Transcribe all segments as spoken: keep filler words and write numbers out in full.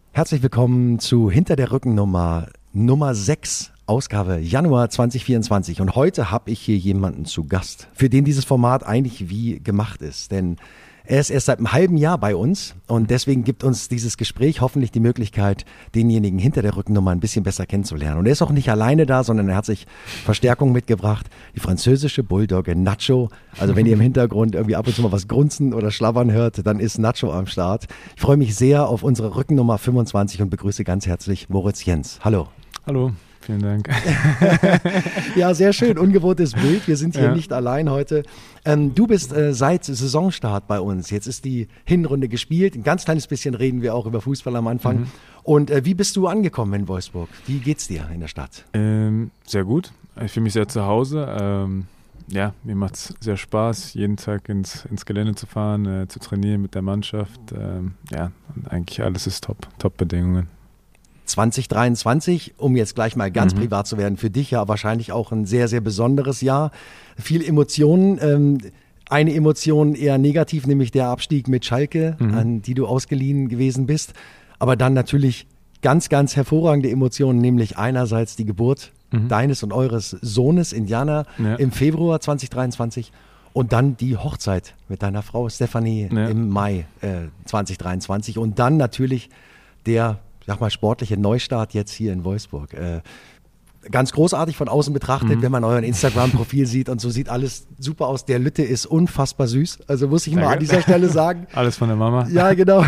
Herzlich willkommen zu Hinter der Rückennummer Nummer sechs, Ausgabe Januar zwanzig vierundzwanzig. Und heute habe ich hier jemanden zu Gast, für den dieses Format eigentlich wie gemacht ist. Denn er ist erst seit einem halben Jahr bei uns und deswegen gibt uns dieses Gespräch hoffentlich die Möglichkeit, denjenigen hinter der Rückennummer ein bisschen besser kennenzulernen. Und er ist auch nicht alleine da, sondern er hat sich Verstärkung mitgebracht. Die französische Bulldogge Nacho. Also wenn ihr im Hintergrund irgendwie ab und zu mal was grunzen oder schlabbern hört, dann ist Nacho am Start. Ich freue mich sehr auf unsere Rückennummer fünfundzwanzig und begrüße ganz herzlich Moritz Jens. Hallo. Hallo. Vielen Dank. Ja, sehr schön. Ungewohntes Bild. Wir sind hier ja. nicht allein heute. Ähm, du bist äh, seit Saisonstart bei uns. Jetzt ist die Hinrunde gespielt. Ein ganz kleines bisschen reden wir auch über Fußball am Anfang. Mhm. Und äh, wie bist du angekommen in Wolfsburg? Wie geht's dir in der Stadt? Ähm, sehr gut. Ich fühle mich sehr zu Hause. Ähm, ja, mir macht es sehr Spaß, jeden Tag ins, ins Gelände zu fahren, äh, zu trainieren mit der Mannschaft. Ähm, ja, und eigentlich alles ist top. Top-Bedingungen. zwanzig dreiundzwanzig, um jetzt gleich mal ganz mhm. privat zu werden, für dich ja wahrscheinlich auch ein sehr, sehr besonderes Jahr. Viel Emotionen, ähm, eine Emotion eher negativ, nämlich der Abstieg mit Schalke, mhm. an die du ausgeliehen gewesen bist. Aber dann natürlich ganz, ganz hervorragende Emotionen, nämlich einerseits die Geburt mhm. deines und eures Sohnes Indiana ja. im Februar zwanzig dreiundzwanzig und dann die Hochzeit mit deiner Frau Stefanie ja. im Mai äh, zwanzig dreiundzwanzig und dann natürlich der sag mal, sportliche Neustart jetzt hier in Wolfsburg. Äh, ganz großartig von außen betrachtet, mhm. wenn man euren Instagram-Profil sieht und so sieht alles super aus. Der Lütte ist unfassbar süß, also muss ich Danke. mal an dieser Stelle sagen. Alles von der Mama. Ja, genau.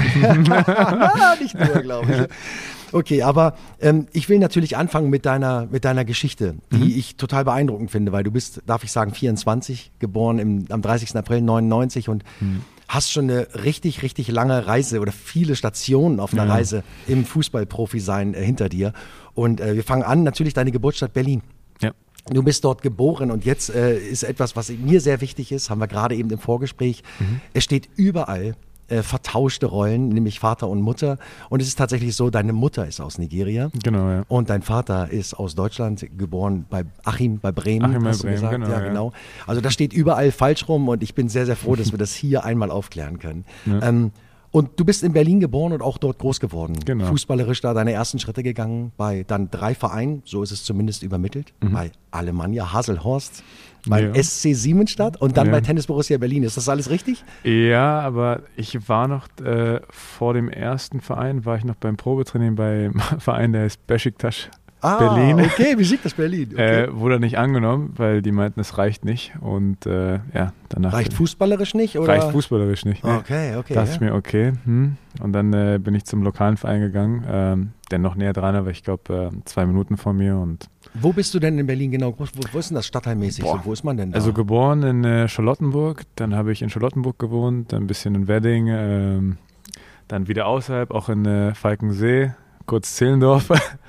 Na, nicht nur, glaube ich. Okay, aber ähm, ich will natürlich anfangen mit deiner, mit deiner Geschichte, die mhm. ich total beeindruckend finde, weil du bist, darf ich sagen, vierundzwanzig, geboren im, am dreißigsten April neunundneunzig und mhm. hast schon eine richtig, richtig lange Reise oder viele Stationen auf einer ja. Reise im Fußballprofi-Sein äh, hinter dir. Und äh, wir fangen an, natürlich deine Geburtsstadt Berlin. Ja. Du bist dort geboren und jetzt äh, ist etwas, was mir sehr wichtig ist, haben wir gerade eben im Vorgespräch. Mhm. Es steht überall äh, vertauschte Rollen, nämlich Vater und Mutter. Und es ist tatsächlich so, deine Mutter ist aus Nigeria. Genau, ja. Und dein Vater ist aus Deutschland, geboren bei Achim, bei Bremen. Achim bei hast du Bremen, gesagt? genau. Ja, genau. Also das steht überall falsch rum und ich bin sehr, sehr froh, dass wir das hier einmal aufklären können. Ja. Ähm, und du bist in Berlin geboren und auch dort groß geworden. Genau. Fußballerisch da deine ersten Schritte gegangen bei dann drei Vereinen, so ist es zumindest übermittelt, mhm. bei Alemannia Haselhorst, beim ja. S C Siemensstadt und dann ja. bei Tennis Borussia Berlin. Ist das alles richtig? Ja, aber ich war noch äh, vor dem ersten Verein, war ich noch beim Probetraining beim Verein, der heißt Beşiktaş. Ah, Berlin. okay, Beşiktaş Berlin. Okay. Äh, wurde nicht angenommen, weil die meinten, es reicht nicht. Und äh, ja, danach. Reicht fußballerisch nicht? Oder? Reicht fußballerisch nicht. Ne? Okay, okay. Dachte ja. ich mir, okay. Hm. Und dann äh, bin ich zum lokalen Verein gegangen, ähm, der noch näher dran war, ich glaube, äh, zwei Minuten von mir. Und wo bist du denn in Berlin genau? Wo, wo ist denn das stadtteilmäßig? So, wo ist man denn da? Also geboren in äh, Charlottenburg, dann habe ich in Charlottenburg gewohnt, dann ein bisschen in Wedding, ähm, dann wieder außerhalb, auch in äh, Falkensee, kurz Zehlendorf.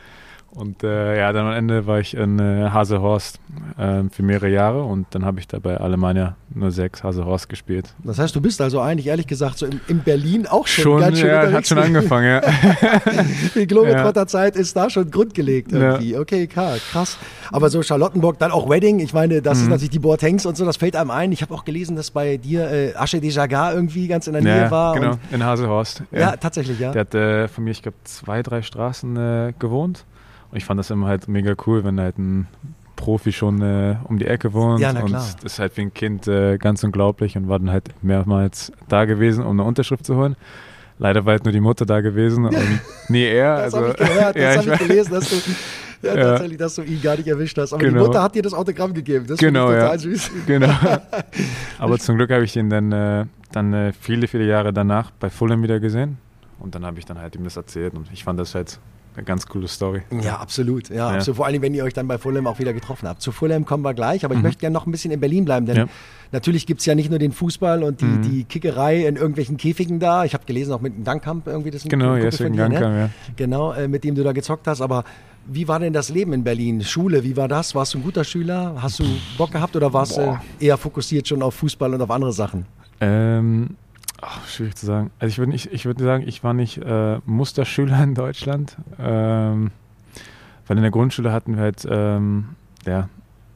Und äh, ja, dann am Ende war ich in äh, Haselhorst äh, für mehrere Jahre und dann habe ich da bei Alemannia null sechs Haselhorst gespielt. Das heißt, du bist also eigentlich ehrlich gesagt so in, in Berlin auch schon, schon ganz schön ja, unterwegs. Hat schon angefangen, ja. Die Globetrotter-Zeit ist da schon grundgelegt irgendwie. Ja. Okay, klar, krass. Aber so Charlottenburg, dann auch Wedding, ich meine, das mhm. ist natürlich die Boatengs und so, das fällt einem ein. Ich habe auch gelesen, dass bei dir äh, Asche de Jagar irgendwie ganz in der Nähe ja, war. Genau, und in Haselhorst. Ja. ja, tatsächlich, ja. Der hat äh, von mir, ich glaube, zwei, drei Straßen äh, gewohnt. Ich fand das immer halt mega cool, wenn halt ein Profi schon äh, um die Ecke wohnt. Ja, na und klar. das ist halt wie ein Kind äh, ganz unglaublich und war dann halt mehrmals da gewesen, um eine Unterschrift zu holen. Leider war halt nur die Mutter da gewesen und nie er. Das also, habe ich gehört, das ja, habe ich gelesen, dass du ja, ja. tatsächlich, dass du ihn gar nicht erwischt hast. Aber genau. die Mutter hat dir das Autogramm gegeben. Das genau, finde ich total ja. süß. Genau. Aber zum Glück habe ich ihn dann, äh, dann äh, viele, viele Jahre danach bei Fulham wieder gesehen. Und dann habe ich dann halt ihm das erzählt und ich fand das halt eine ganz coole Story. Ja, absolut. Ja, ja. absolut. Vor allem, wenn ihr euch dann bei Fulham auch wieder getroffen habt. Zu Fulham kommen wir gleich, aber ich mhm. möchte gerne noch ein bisschen in Berlin bleiben, denn ja. natürlich gibt es ja nicht nur den Fußball und die, mhm. die Kickerei in irgendwelchen Käfigen da. Ich habe gelesen, auch mit dem Dankkamp irgendwie. Das ist ein genau, Kumpel Jessica von dir, Dankkamp, ne? ja. Genau, äh, mit dem du da gezockt hast. Aber wie war denn das Leben in Berlin? Schule, wie war das? Warst du ein guter Schüler? Hast du Bock gehabt oder warst du äh, eher fokussiert schon auf Fußball und auf andere Sachen? Ähm... Ach, schwierig zu sagen. Also ich würde nicht, ich würde sagen, ich war nicht äh, Musterschüler in Deutschland, ähm, weil in der Grundschule hatten wir halt ähm, ja,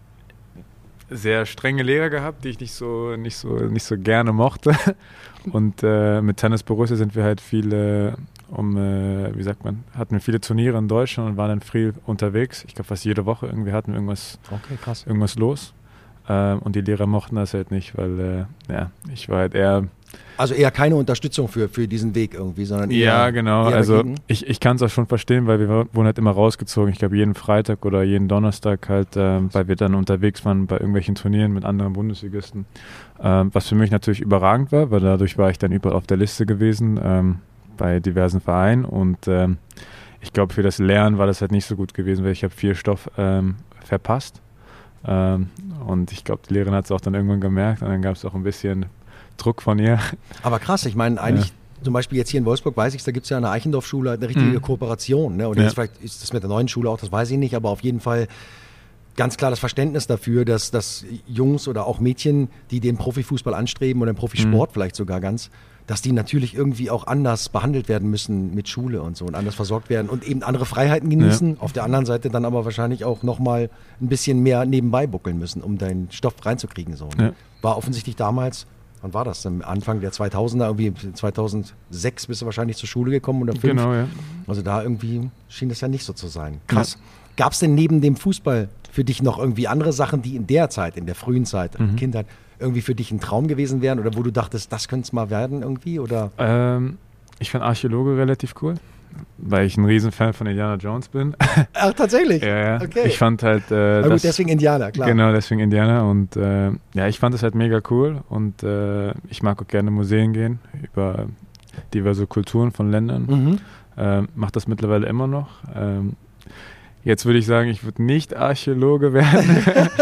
sehr strenge Lehrer gehabt, die ich nicht so nicht so nicht so gerne mochte. Und äh, mit Tennis Borussia sind wir halt viele um, äh, wie sagt man, hatten wir viele Turniere in Deutschland und waren dann viel unterwegs. Ich glaube, fast jede Woche irgendwie hatten wir irgendwas, okay, krass. irgendwas los. Ähm, und die Lehrer mochten das halt nicht, weil äh, ja, ich war halt eher... Also eher keine Unterstützung für, für diesen Weg irgendwie, sondern eher... Ja, genau. Eher also dagegen. ich, ich kann es auch schon verstehen, weil wir wurden halt immer rausgezogen. Ich glaube, jeden Freitag oder jeden Donnerstag halt, ähm, weil wir dann unterwegs waren bei irgendwelchen Turnieren mit anderen Bundesligisten. Ähm, was für mich natürlich überragend war, weil dadurch war ich dann überall auf der Liste gewesen, ähm, bei diversen Vereinen. Und ähm, ich glaube, für das Lernen war das halt nicht so gut gewesen, weil ich habe viel Stoff ähm, verpasst. Ähm, und ich glaube, die Lehrerin hat es auch dann irgendwann gemerkt und dann gab es auch ein bisschen Druck von ihr. Aber krass, ich meine eigentlich, ja. zum Beispiel jetzt hier in Wolfsburg weiß ich, da gibt es ja an der Eichendorff-Schule eine richtige mhm. Kooperation. Ne? Und ja. jetzt vielleicht ist das mit der neuen Schule auch, das weiß ich nicht, aber auf jeden Fall ganz klar das Verständnis dafür, dass, dass Jungs oder auch Mädchen, die den Profifußball anstreben oder den Profisport mhm. vielleicht sogar ganz, dass die natürlich irgendwie auch anders behandelt werden müssen mit Schule und so und anders versorgt werden und eben andere Freiheiten genießen. Ja. Auf der anderen Seite dann aber wahrscheinlich auch nochmal ein bisschen mehr nebenbei buckeln müssen, um deinen Stoff reinzukriegen. So, ne? Ja. War offensichtlich damals... Wann war das? Am Anfang der zweitausender, irgendwie zweitausendsechs bist du wahrscheinlich zur Schule gekommen oder fünf. Genau, ja. Also da irgendwie schien das ja nicht so zu sein. Krass. Ja. Gab es denn neben dem Fußball für dich noch irgendwie andere Sachen, die in der Zeit, in der frühen Zeit, mhm. Kindheit, irgendwie für dich ein Traum gewesen wären oder wo du dachtest, das könnte es mal werden irgendwie? Oder? Ähm, ich fand Archäologe relativ cool, weil ich ein Riesenfan von Indiana Jones bin. Ach, tatsächlich? Ja, ja. Okay. Ich fand halt... Äh, gut, das, deswegen Indianer, klar. Genau, deswegen Indianer. Und äh, ja, ich fand das halt mega cool. Und äh, ich mag auch gerne Museen gehen über diverse Kulturen von Ländern. Mhm. Äh, mach das mittlerweile immer noch. Ähm, Jetzt würde ich sagen, ich würde nicht Archäologe werden.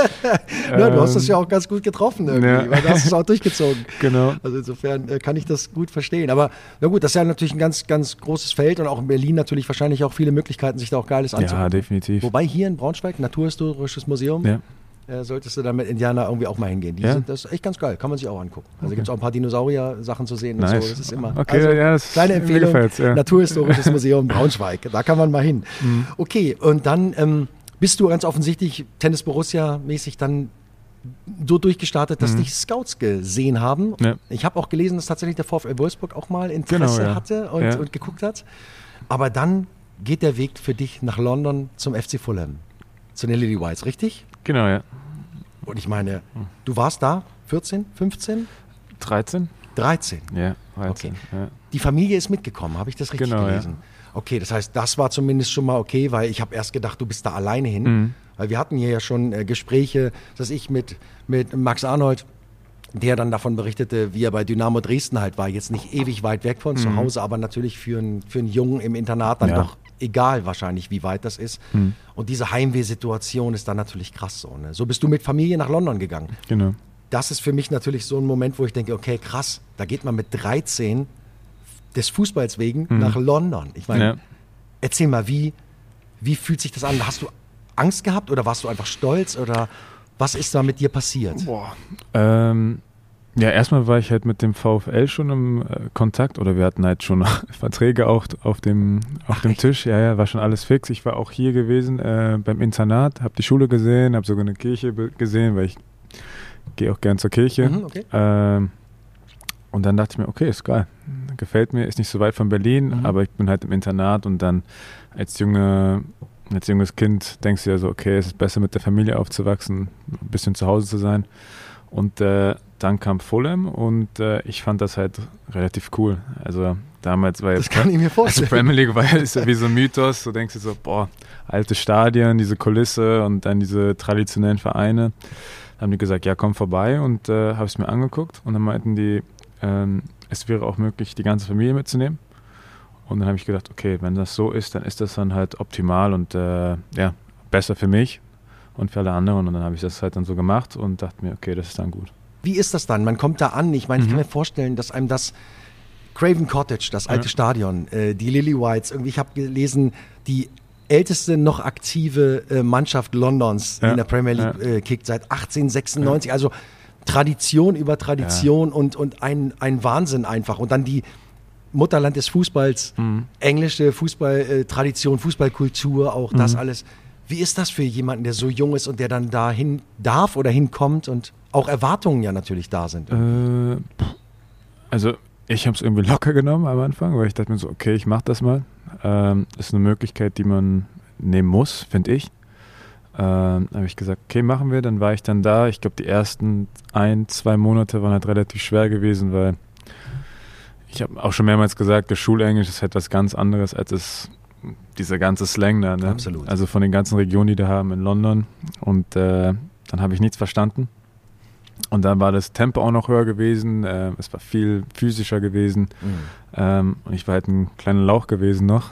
Ja, du hast das ja auch ganz gut getroffen irgendwie, ja. weil du hast es auch durchgezogen. Genau. Also insofern äh, kann ich das gut verstehen. Aber na gut, das ist ja natürlich ein ganz, ganz großes Feld und auch in Berlin natürlich wahrscheinlich auch viele Möglichkeiten, sich da auch Geiles anzugucken. Ja, definitiv. Wobei hier in Braunschweig, Naturhistorisches Museum, ja. äh, solltest du da mit Indianer irgendwie auch mal hingehen. Die ja? sind, das ist echt ganz geil, kann man sich auch angucken. Also okay. gibt es auch ein paar Dinosaurier-Sachen zu sehen und nice. so. Das ist immer. Okay, also, ja, das kleine Empfehlung, ja. Naturhistorisches Museum Braunschweig. Da kann man mal hin. Mhm. Okay, und dann ähm, bist du ganz offensichtlich Tennis Borussia-mäßig dann so durchgestartet, dass mhm. dich Scouts gesehen haben. Ja. Ich habe auch gelesen, dass tatsächlich der VfL Wolfsburg auch mal Interesse genau, ja. hatte und, ja. und geguckt hat. Aber dann geht der Weg für dich nach London zum F C Fulham, zu den Lily Whites, richtig? Genau, ja. Und ich meine, du warst da vierzehn, fünfzehn? dreizehn? dreizehn. Ja, dreizehn. Okay. Ja. Die Familie ist mitgekommen, habe ich das richtig genau, gelesen? Ja. Okay, das heißt, das war zumindest schon mal okay, weil ich habe erst gedacht, du bist da alleine hin. Mhm. Weil wir hatten hier ja schon äh, Gespräche, dass ich mit, mit Max Arnold, der dann davon berichtete, wie er bei Dynamo Dresden halt war, jetzt nicht ewig weit weg von mhm. zu Hause, aber natürlich für, ein, für einen Jungen im Internat dann ja. doch egal wahrscheinlich, wie weit das ist. Mhm. Und diese Heimwehsituation ist dann natürlich krass so. Ne? So bist du mit Familie nach London gegangen. Genau. Das ist für mich natürlich so ein Moment, wo ich denke, okay, krass, da geht man mit dreizehn des Fußballs wegen mhm. nach London. Ich meine, ja. erzähl mal, wie, wie fühlt sich das an? Hast du Angst gehabt oder warst du einfach stolz oder was ist da mit dir passiert? Boah. Ähm, ja, erstmal war ich halt mit dem VfL schon im äh, Kontakt oder wir hatten halt schon Verträge auch auf dem, auf Ach, dem echt? Tisch. Ja, ja, war schon alles fix. Ich war auch hier gewesen äh, beim Internat, habe die Schule gesehen, habe sogar eine Kirche be- gesehen, weil ich gehe auch gern zur Kirche. Mhm, okay. ähm, und dann dachte ich mir, okay, ist geil. Gefällt mir, ist nicht so weit von Berlin, Mhm. aber ich bin halt im Internat und dann als junge Als junges Kind denkst du ja so, okay, es ist besser mit der Familie aufzuwachsen, ein bisschen zu Hause zu sein. Und äh, dann kam Fulham und äh, ich fand das halt relativ cool. Also damals war jetzt... Das kann ich mir vorstellen. Also Premier League war ja ist ja wie so ein Mythos. Du denkst dir so, boah, alte Stadien, diese Kulisse und dann diese traditionellen Vereine. Dann haben die gesagt, ja, komm vorbei und äh, habe es mir angeguckt. Und dann meinten die, ähm, es wäre auch möglich, die ganze Familie mitzunehmen. Und dann habe ich gedacht, okay, wenn das so ist, dann ist das dann halt optimal und äh, ja, besser für mich und für alle anderen. Und dann habe ich das halt dann so gemacht und dachte mir, okay, das ist dann gut. Wie ist das dann? Man kommt da an. Ich meine, ich Mhm. kann mir vorstellen, dass einem das Craven Cottage, das alte Ja. Stadion, äh, die Lily Whites, irgendwie, ich habe gelesen, die älteste noch aktive äh, Mannschaft Londons, die Ja. in der Premier League Ja. äh, kickt, seit achtzehnhundertsechsundneunzig. Ja. Also Tradition über Tradition ja. und, und ein, ein Wahnsinn einfach. Und dann die Mutterland des Fußballs, Mhm. englische Fußballtradition, Fußballkultur, auch das Mhm. alles. Wie ist das für jemanden, der so jung ist und der dann dahin darf oder hinkommt und auch Erwartungen ja natürlich da sind? Äh, also ich habe es irgendwie locker genommen am Anfang, weil ich dachte mir so, okay, ich mache das mal. Ähm, ist eine Möglichkeit, die man nehmen muss, finde ich. Ähm, habe ich gesagt, okay, machen wir. Dann war ich dann da. Ich glaube, die ersten ein, zwei Monate waren halt relativ schwer gewesen, weil ich habe auch schon mehrmals gesagt, das Schulenglisch ist etwas ganz anderes als es, dieser ganze Slang da. Ne? Absolut. Also von den ganzen Regionen, die da haben in London. Und äh, dann habe ich nichts verstanden. Und dann war das Tempo auch noch höher gewesen, äh, es war viel physischer gewesen Mhm. ähm, und ich war halt ein kleiner Lauch gewesen noch.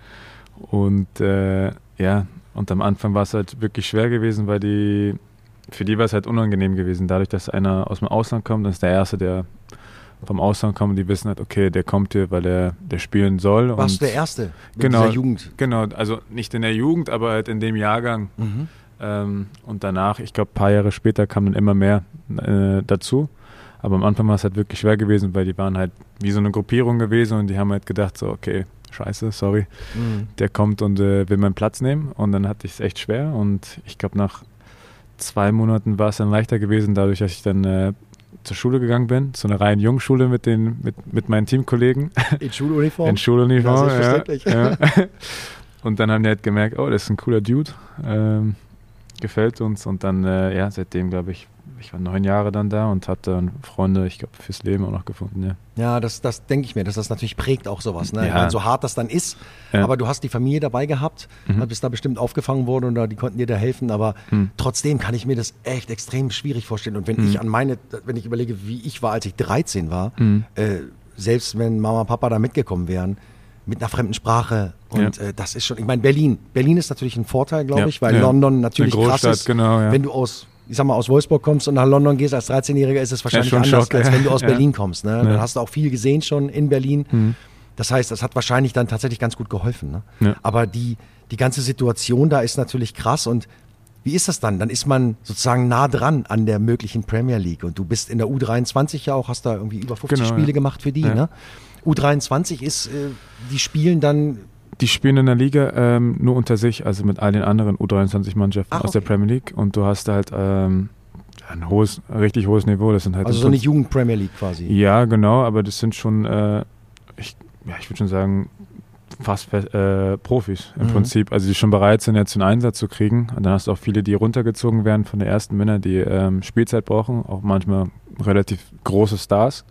und äh, ja, und am Anfang war es halt wirklich schwer gewesen, weil die, für die war es halt unangenehm gewesen. Dadurch, dass einer aus dem Ausland kommt, dann ist der Erste, der vom Ausland kommt, und die wissen halt, okay, der kommt hier, weil er der spielen soll. Warst du und der Erste in genau, dieser Jugend? Genau, also nicht in der Jugend, aber halt in dem Jahrgang. Mhm. Ähm, und danach, ich glaube, ein paar Jahre später kam dann immer mehr äh, dazu. Aber am Anfang war es halt wirklich schwer gewesen, weil die waren halt wie so eine Gruppierung gewesen und die haben halt gedacht so, okay, scheiße, sorry, Mhm. der kommt und äh, will meinen Platz nehmen. Und dann hatte ich es echt schwer und ich glaube, nach zwei Monaten war es dann leichter gewesen, dadurch, dass ich dann äh, zur Schule gegangen bin, zu einer reinen Jungschule mit, den, mit, mit meinen Teamkollegen. In Schuluniform? In Schuluniform, Ja, selbstverständlich. ja, ja. Und dann haben die halt gemerkt, oh, das ist ein cooler Dude, ähm, gefällt uns. Und dann, äh, ja, seitdem, glaube ich, ich war neun Jahre dann da und habe dann Freunde, ich glaube, fürs Leben auch noch gefunden, ja. Ja, das, das denke ich mir, dass das natürlich prägt auch sowas. Ne? Ja. Ich meine, so hart das dann ist, Ja. aber du hast die Familie dabei gehabt, Mhm. bist da bestimmt aufgefangen worden oder die konnten dir da helfen, aber Mhm. trotzdem kann ich mir das echt extrem schwierig vorstellen. Und wenn Mhm. ich an meine, wenn ich überlege, wie ich war, als ich dreizehn war, Mhm. äh, selbst wenn Mama und Papa da mitgekommen wären, mit einer fremden Sprache und Ja. äh, das ist schon, ich meine, Berlin, Berlin ist natürlich ein Vorteil, glaube Ja. ich, weil Ja. London natürlich Eine krass Großstadt, ist. genau, ja. Wenn du aus, ich sag mal, aus Wolfsburg kommst und nach London gehst als dreizehnjähriger, ist es wahrscheinlich schon anders, Schock, als ja. wenn du aus Ja. Berlin kommst. Ne? Ja. Dann hast du auch viel gesehen schon in Berlin. Mhm. Das heißt, das hat wahrscheinlich dann tatsächlich ganz gut geholfen. Ne? Ja. Aber die, die ganze Situation da ist natürlich krass. Und wie ist das dann? Dann ist man sozusagen nah dran an der möglichen Premier League. Und du bist in der U dreiundzwanzig ja auch, hast da irgendwie über fünfzig Genau, Spiele ja. gemacht für die. Ja. Ne? U dreiundzwanzig ist, äh, die spielen dann, Die spielen in der Liga ähm, nur unter sich, also mit all den anderen U dreiundzwanzig-Mannschaften Ach, aus der okay. Premier League. Und du hast halt ähm, ein hohes, richtig hohes Niveau. Das sind halt also im so eine Prinzip- Jugend-Premier League quasi. Ja, genau, aber das sind schon, äh, ich, ja, ich würde schon sagen, fast fe- äh, Profis im Mhm. Prinzip. Also die schon bereit sind, jetzt einen Einsatz zu kriegen. Und dann hast du auch viele, die runtergezogen werden von der ersten Männer, die ähm, Spielzeit brauchen, auch manchmal relativ große Stars.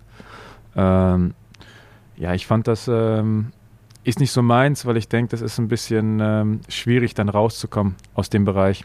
Ähm, ja, ich fand das ähm, ist nicht so meins, weil ich denke, das ist ein bisschen ähm, schwierig, dann rauszukommen aus dem Bereich.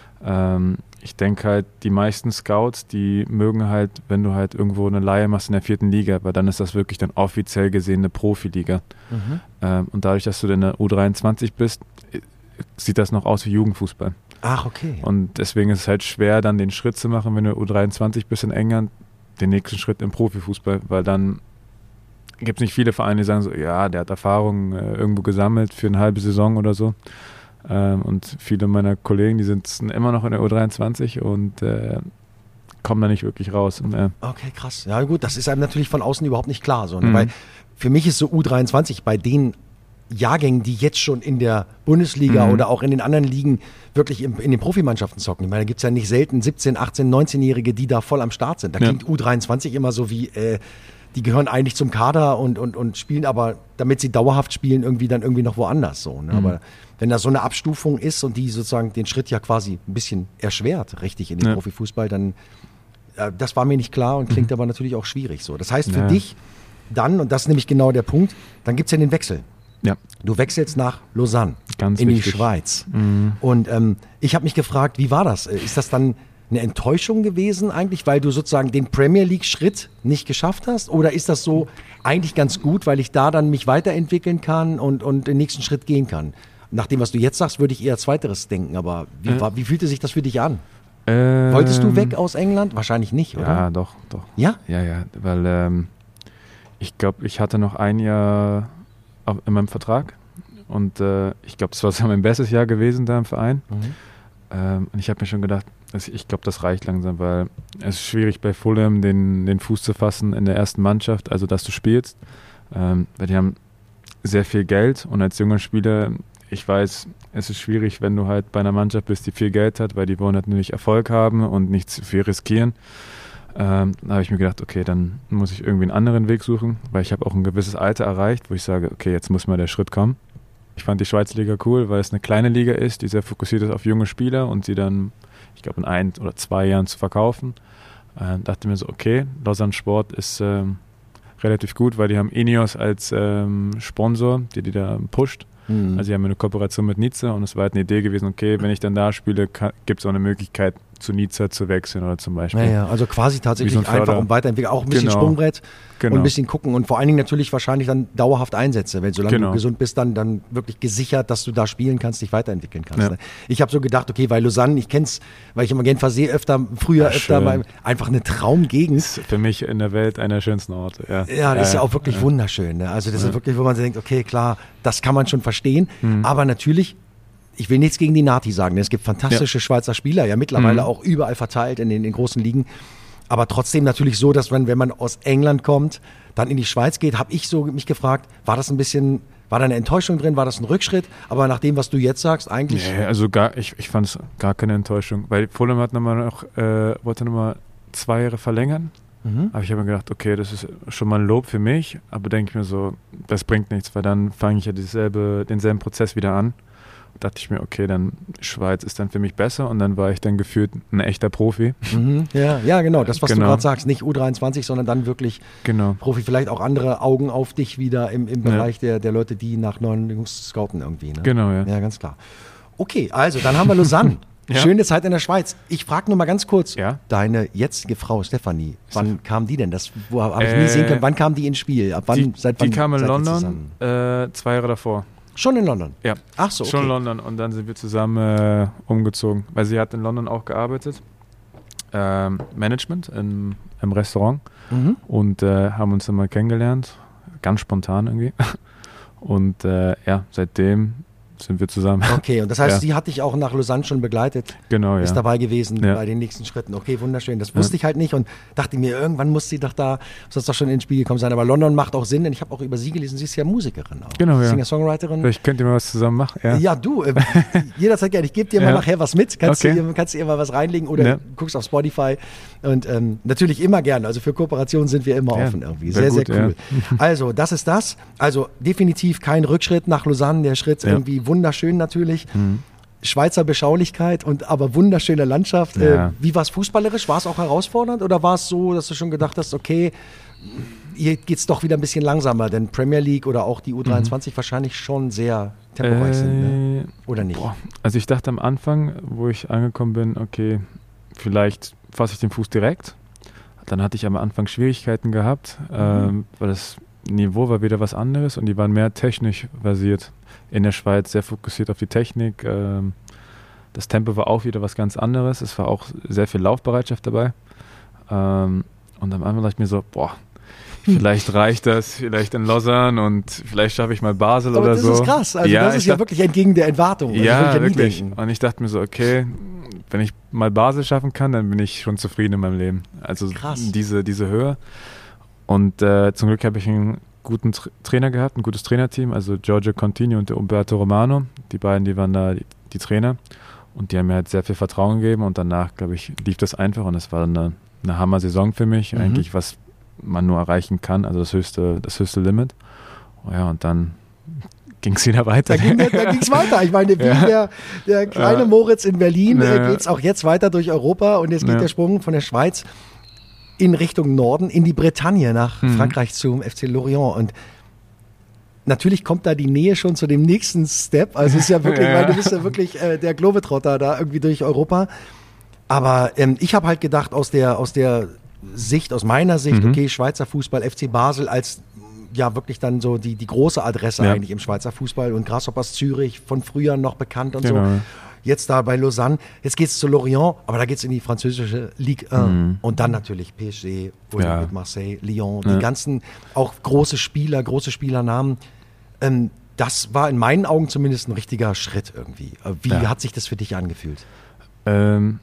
Ähm, ich denke halt, die meisten Scouts, die mögen halt, wenn du halt irgendwo eine Leihe machst in der vierten Liga, weil dann ist das wirklich dann offiziell gesehen eine Profiliga. Mhm. Ähm, und dadurch, dass du in der U dreiundzwanzig bist, äh, sieht das noch aus wie Jugendfußball. Ach, okay. Und deswegen ist es halt schwer, dann den Schritt zu machen, wenn du U dreiundzwanzig bist in England, den nächsten Schritt im Profifußball, weil dann gibt es nicht viele Vereine, die sagen so, ja, der hat Erfahrung äh, irgendwo gesammelt für eine halbe Saison oder so. Ähm, und viele meiner Kollegen, die sind immer noch in der U dreiundzwanzig und äh, kommen da nicht wirklich raus. Und, äh, Okay, krass. Ja gut, das ist einem natürlich von außen überhaupt nicht klar. So, ne? Mhm. Weil für mich ist so U dreiundzwanzig bei den Jahrgängen, die jetzt schon in der Bundesliga Mhm. oder auch in den anderen Ligen wirklich in, in den Profimannschaften zocken. Ich meine, da gibt es ja nicht selten siebzehn-, achtzehn-, neunzehnjährige, die da voll am Start sind. Da Ja. klingt U dreiundzwanzig immer so wie, äh, die gehören eigentlich zum Kader und, und, und spielen aber, damit sie dauerhaft spielen, irgendwie dann irgendwie noch woanders. So, ne? Mhm. Aber wenn da so eine Abstufung ist und die sozusagen den Schritt ja quasi ein bisschen erschwert, richtig, in den Ja. Profifußball, dann äh, das war mir nicht klar und klingt aber natürlich auch schwierig so. Das heißt für Ja. dich dann, und das ist nämlich genau der Punkt, dann gibt es ja den Wechsel. ja, Du wechselst nach Lausanne Ganz in wichtig. die Schweiz. Mhm. Und ähm, ich habe mich gefragt, wie war das? Äh, Ist das dann eine Enttäuschung gewesen eigentlich, weil du sozusagen den Premier League-Schritt nicht geschafft hast? Oder ist das so eigentlich ganz gut, weil ich da dann mich weiterentwickeln kann und, und den nächsten Schritt gehen kann? Nach dem, was du jetzt sagst, würde ich eher Zweiteres denken. Aber wie, Äh. war, wie fühlte sich das für dich an? Ähm, Wolltest du weg aus England? Wahrscheinlich nicht, oder? Ja, doch, doch. Ja? Ja, ja, weil ähm, ich glaube, ich hatte noch ein Jahr auf- in meinem Vertrag und äh, ich glaube, das war so mein bestes Jahr gewesen da im Verein. Mhm. Ähm, und ich habe mir schon gedacht, dass ich glaube, das reicht langsam, weil es ist schwierig bei Fulham den, den Fuß zu fassen in der ersten Mannschaft, also dass du spielst, ähm, weil die haben sehr viel Geld und als junger Spieler, ich weiß, es ist schwierig, wenn du halt bei einer Mannschaft bist, die viel Geld hat, weil die wollen halt natürlich Erfolg haben und nicht zu viel riskieren. Ähm, da habe ich mir gedacht, okay, dann muss ich irgendwie einen anderen Weg suchen, weil ich habe auch ein gewisses Alter erreicht, wo ich sage, okay, jetzt muss mal der Schritt kommen. Ich fand die Schweizer Liga cool, weil es eine kleine Liga ist, die sehr fokussiert ist auf junge Spieler und sie dann, ich glaube, in ein oder zwei Jahren zu verkaufen. Ähm, dachte mir so, okay, Lausanne Sport ist ähm, relativ gut, weil die haben Ineos als ähm, Sponsor, die die da pusht. Mhm. Also sie haben eine Kooperation mit Nizza und es war halt eine Idee gewesen, okay, wenn ich dann da spiele, gibt es auch eine Möglichkeit, zu Nizza zu wechseln oder zum Beispiel. Naja, also quasi tatsächlich so ein einfach um weiterentwickeln, auch ein bisschen genau. Sprungbrett genau. und ein bisschen gucken und vor allen Dingen natürlich wahrscheinlich dann dauerhaft Einsätze, wenn solange genau. du gesund bist, dann, dann wirklich gesichert, dass du da spielen kannst, dich weiterentwickeln kannst. Ja. Ne? Ich habe so gedacht, okay, weil Lausanne, ich kenne es, weil ich immer Genfer See öfter, früher ja, öfter, mal, einfach eine Traumgegend. Das ist für mich in der Welt einer der schönsten Orte. Ja, ja das ist ja auch wirklich ja. wunderschön. Ne? Also das ja. ist wirklich, wo man denkt, okay, klar, das kann man schon verstehen, mhm. aber natürlich, ich will nichts gegen die Nati sagen. Es gibt fantastische ja. Schweizer Spieler, ja mittlerweile mhm. auch überall verteilt in den, in den großen Ligen. Aber trotzdem natürlich so, dass man, wenn man aus England kommt, dann in die Schweiz geht, habe ich so mich gefragt, war das ein bisschen, war da eine Enttäuschung drin, war das ein Rückschritt? Aber nach dem, was du jetzt sagst, eigentlich... Nee, also gar, ich, ich fand es gar keine Enttäuschung, weil Fulham hat nochmal noch, äh, wollte nochmal zwei Jahre verlängern. Mhm. Aber ich habe mir gedacht, okay, das ist schon mal ein Lob für mich, aber denke ich mir so, das bringt nichts, weil dann fange ich ja dieselbe, denselben Prozess wieder an. Dachte ich mir, okay, dann Schweiz ist dann für mich besser und dann war ich dann gefühlt ein echter Profi. Mhm, ja, ja, genau, das, was genau. du gerade sagst, nicht U dreiundzwanzig, sondern dann wirklich genau. Profi, vielleicht auch andere Augen auf dich wieder im, im Bereich ja. der, der Leute, die nach neuen Jungs scouten irgendwie. Ne? Genau, ja. Ja, ganz klar. Okay, also dann haben wir Lausanne. Ja. Schöne Zeit in der Schweiz. Ich frage nur mal ganz kurz, ja? deine jetzige Frau Stefanie, wann kam die denn? Das habe ich äh, nie sehen können. Wann kam die ins Spiel? Ab wann, die, seit wann die kam in London äh, zwei Jahre davor. Schon in London? Ja. Ach so, okay. Schon in London und dann sind wir zusammen äh, umgezogen, weil sie hat in London auch gearbeitet, ähm, Management im, im Restaurant mhm. und äh, haben uns dann mal kennengelernt, ganz spontan irgendwie und äh, ja, seitdem sind wir zusammen. Okay, und das heißt, ja. sie hat dich auch nach Lausanne schon begleitet? Genau, ja. Ist dabei gewesen ja. bei den nächsten Schritten. Okay, wunderschön. Das wusste ja. ich halt nicht und dachte mir, irgendwann muss sie doch da, muss das doch schon ins Spiel gekommen sein. Aber London macht auch Sinn, denn ich habe auch über sie gelesen, sie ist ja Musikerin auch. Genau, ja. Singer-Songwriterin. Vielleicht könnt ihr mal was zusammen machen. Ja, ja du, äh, jederzeit gerne. Ich gebe dir mal ja. nachher was mit. Kannst, okay. du, kannst du ihr mal was reinlegen oder ja. guckst auf Spotify. Und ähm, natürlich immer gerne. Also für Kooperationen sind wir immer ja. offen irgendwie. Sehr, sehr, gut, sehr cool. Ja. Also, das ist das. Also definitiv kein Rückschritt nach Lausanne. Der Schritt ja. irgendwie wunderschön natürlich. Mhm. Schweizer Beschaulichkeit und aber wunderschöne Landschaft. Ja. Äh, wie war es fußballerisch? War es auch herausfordernd oder war es so, dass du schon gedacht hast, okay, hier geht es doch wieder ein bisschen langsamer, denn Premier League oder auch die U dreiundzwanzig mhm. wahrscheinlich schon sehr temporeich äh, sind, ne? Oder nicht? Boah. Also ich dachte am Anfang, wo ich angekommen bin, okay, vielleicht fasse ich den Fuß direkt. Dann hatte ich am Anfang Schwierigkeiten gehabt, mhm. ähm, weil das Niveau war wieder was anderes und die waren mehr technisch basiert. In der Schweiz sehr fokussiert auf die Technik. Ähm, das Tempo war auch wieder was ganz anderes. Es war auch sehr viel Laufbereitschaft dabei. Ähm, und am Anfang dachte ich mir so, boah, vielleicht reicht das, vielleicht in Lausanne und vielleicht schaffe ich mal Basel aber oder das so. Das ist krass, also ja, das ist ja dachte, wirklich entgegen der Erwartung. Also ja, ja wirklich. Und ich dachte mir so, okay, wenn ich mal Basel schaffen kann, dann bin ich schon zufrieden in meinem Leben. Also krass. diese diese Höhe. Und äh, zum Glück habe ich einen guten Tra- Trainer gehabt, ein gutes Trainerteam, also Giorgio Contini und der Umberto Romano. Die beiden, die waren da die, die Trainer und die haben mir halt sehr viel Vertrauen gegeben und danach, glaube ich, lief das einfach und es war eine, eine Hammer-Saison für mich, mhm. eigentlich, was man nur erreichen kann, also das höchste, das höchste Limit. Oh ja, und dann ging es wieder weiter. Da ging es weiter. Ich meine, wie ja. der, der kleine ja. Moritz in Berlin ja. geht es auch jetzt weiter durch Europa und jetzt geht ja. der Sprung von der Schweiz in Richtung Norden, in die Bretagne, nach mhm. Frankreich zum F C Lorient. Und natürlich kommt da die Nähe schon zu dem nächsten Step. Also es ist ja wirklich, ja. weil du bist ja wirklich äh, der Globetrotter da irgendwie durch Europa. Aber ähm, ich habe halt gedacht, aus der, aus der Sicht, aus meiner Sicht, mhm. okay, Schweizer Fußball, F C Basel als ja wirklich dann so die, die große Adresse ja. eigentlich im Schweizer Fußball und Grasshoppers Zürich von früher noch bekannt und genau. so. Jetzt da bei Lausanne, jetzt geht es zu Lorient, aber da geht es in die französische Ligue eins mhm. und dann natürlich P S G, Olympique ja. Marseille, Lyon, ja. die ganzen auch große Spieler, große Spielernamen. Ähm, das war in meinen Augen zumindest ein richtiger Schritt irgendwie. Wie ja. hat sich das für dich angefühlt? Ähm,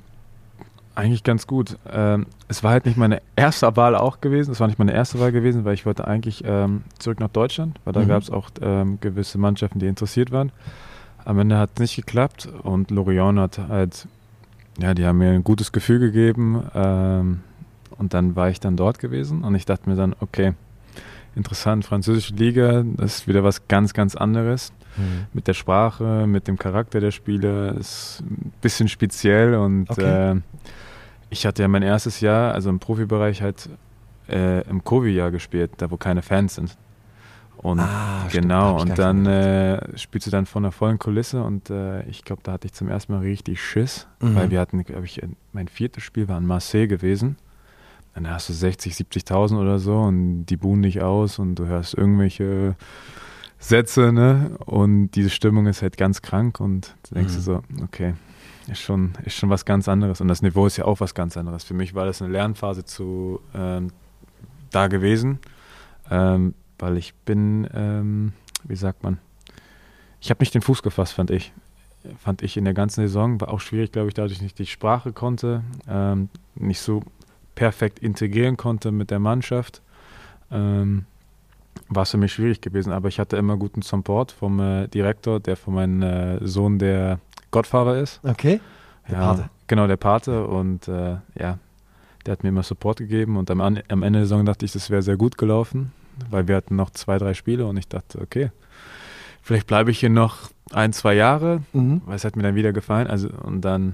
eigentlich ganz gut. Ähm, es war halt nicht meine erste Wahl auch gewesen, es war nicht meine erste Wahl gewesen, weil ich wollte eigentlich ähm, zurück nach Deutschland, weil da mhm. gab es auch ähm, gewisse Mannschaften, die interessiert waren. Am Ende hat es nicht geklappt und Lorient hat halt, ja, die haben mir ein gutes Gefühl gegeben. Ähm, und dann war ich dann dort gewesen und ich dachte mir dann, okay, interessant, französische Liga, das ist wieder was ganz, ganz anderes. Mhm. Mit der Sprache, mit dem Charakter der Spieler, ist ein bisschen speziell und okay. äh, ich hatte ja mein erstes Jahr, also im Profibereich halt äh, im Covid-Jahr gespielt, da wo keine Fans sind. Und ah, genau, stimmt, und dann äh, spielst du dann vor einer vollen Kulisse und äh, ich glaube, da hatte ich zum ersten Mal richtig Schiss, mhm. weil wir hatten, glaube ich, mein viertes Spiel war in Marseille gewesen. Dann hast du sechzig, siebzigtausend oder so und die buhen dich aus und du hörst irgendwelche Sätze, ne? Und diese Stimmung ist halt ganz krank und du denkst mhm. du so, okay, ist schon, ist schon was ganz anderes und das Niveau ist ja auch was ganz anderes. Für mich war das eine Lernphase zu ähm, da gewesen, ähm, weil ich bin, ähm, wie sagt man, ich habe nicht den Fuß gefasst, fand ich. Fand ich in der ganzen Saison, war auch schwierig, glaube ich, dadurch ich nicht die Sprache konnte, ähm, nicht so perfekt integrieren konnte mit der Mannschaft, ähm, war es für mich schwierig gewesen. Aber ich hatte immer guten Support vom äh, Direktor, der von meinem äh, Sohn der Godfather ist. Okay, der ja, Pate. Genau, der Pate. Und äh, ja, der hat mir immer Support gegeben. Und am, am Ende der Saison dachte ich, das wäre sehr gut gelaufen, weil wir hatten noch zwei, drei Spiele. Und ich dachte, okay, vielleicht bleibe ich hier noch ein, zwei Jahre, mhm. weil es hat mir dann wieder gefallen. Also, und dann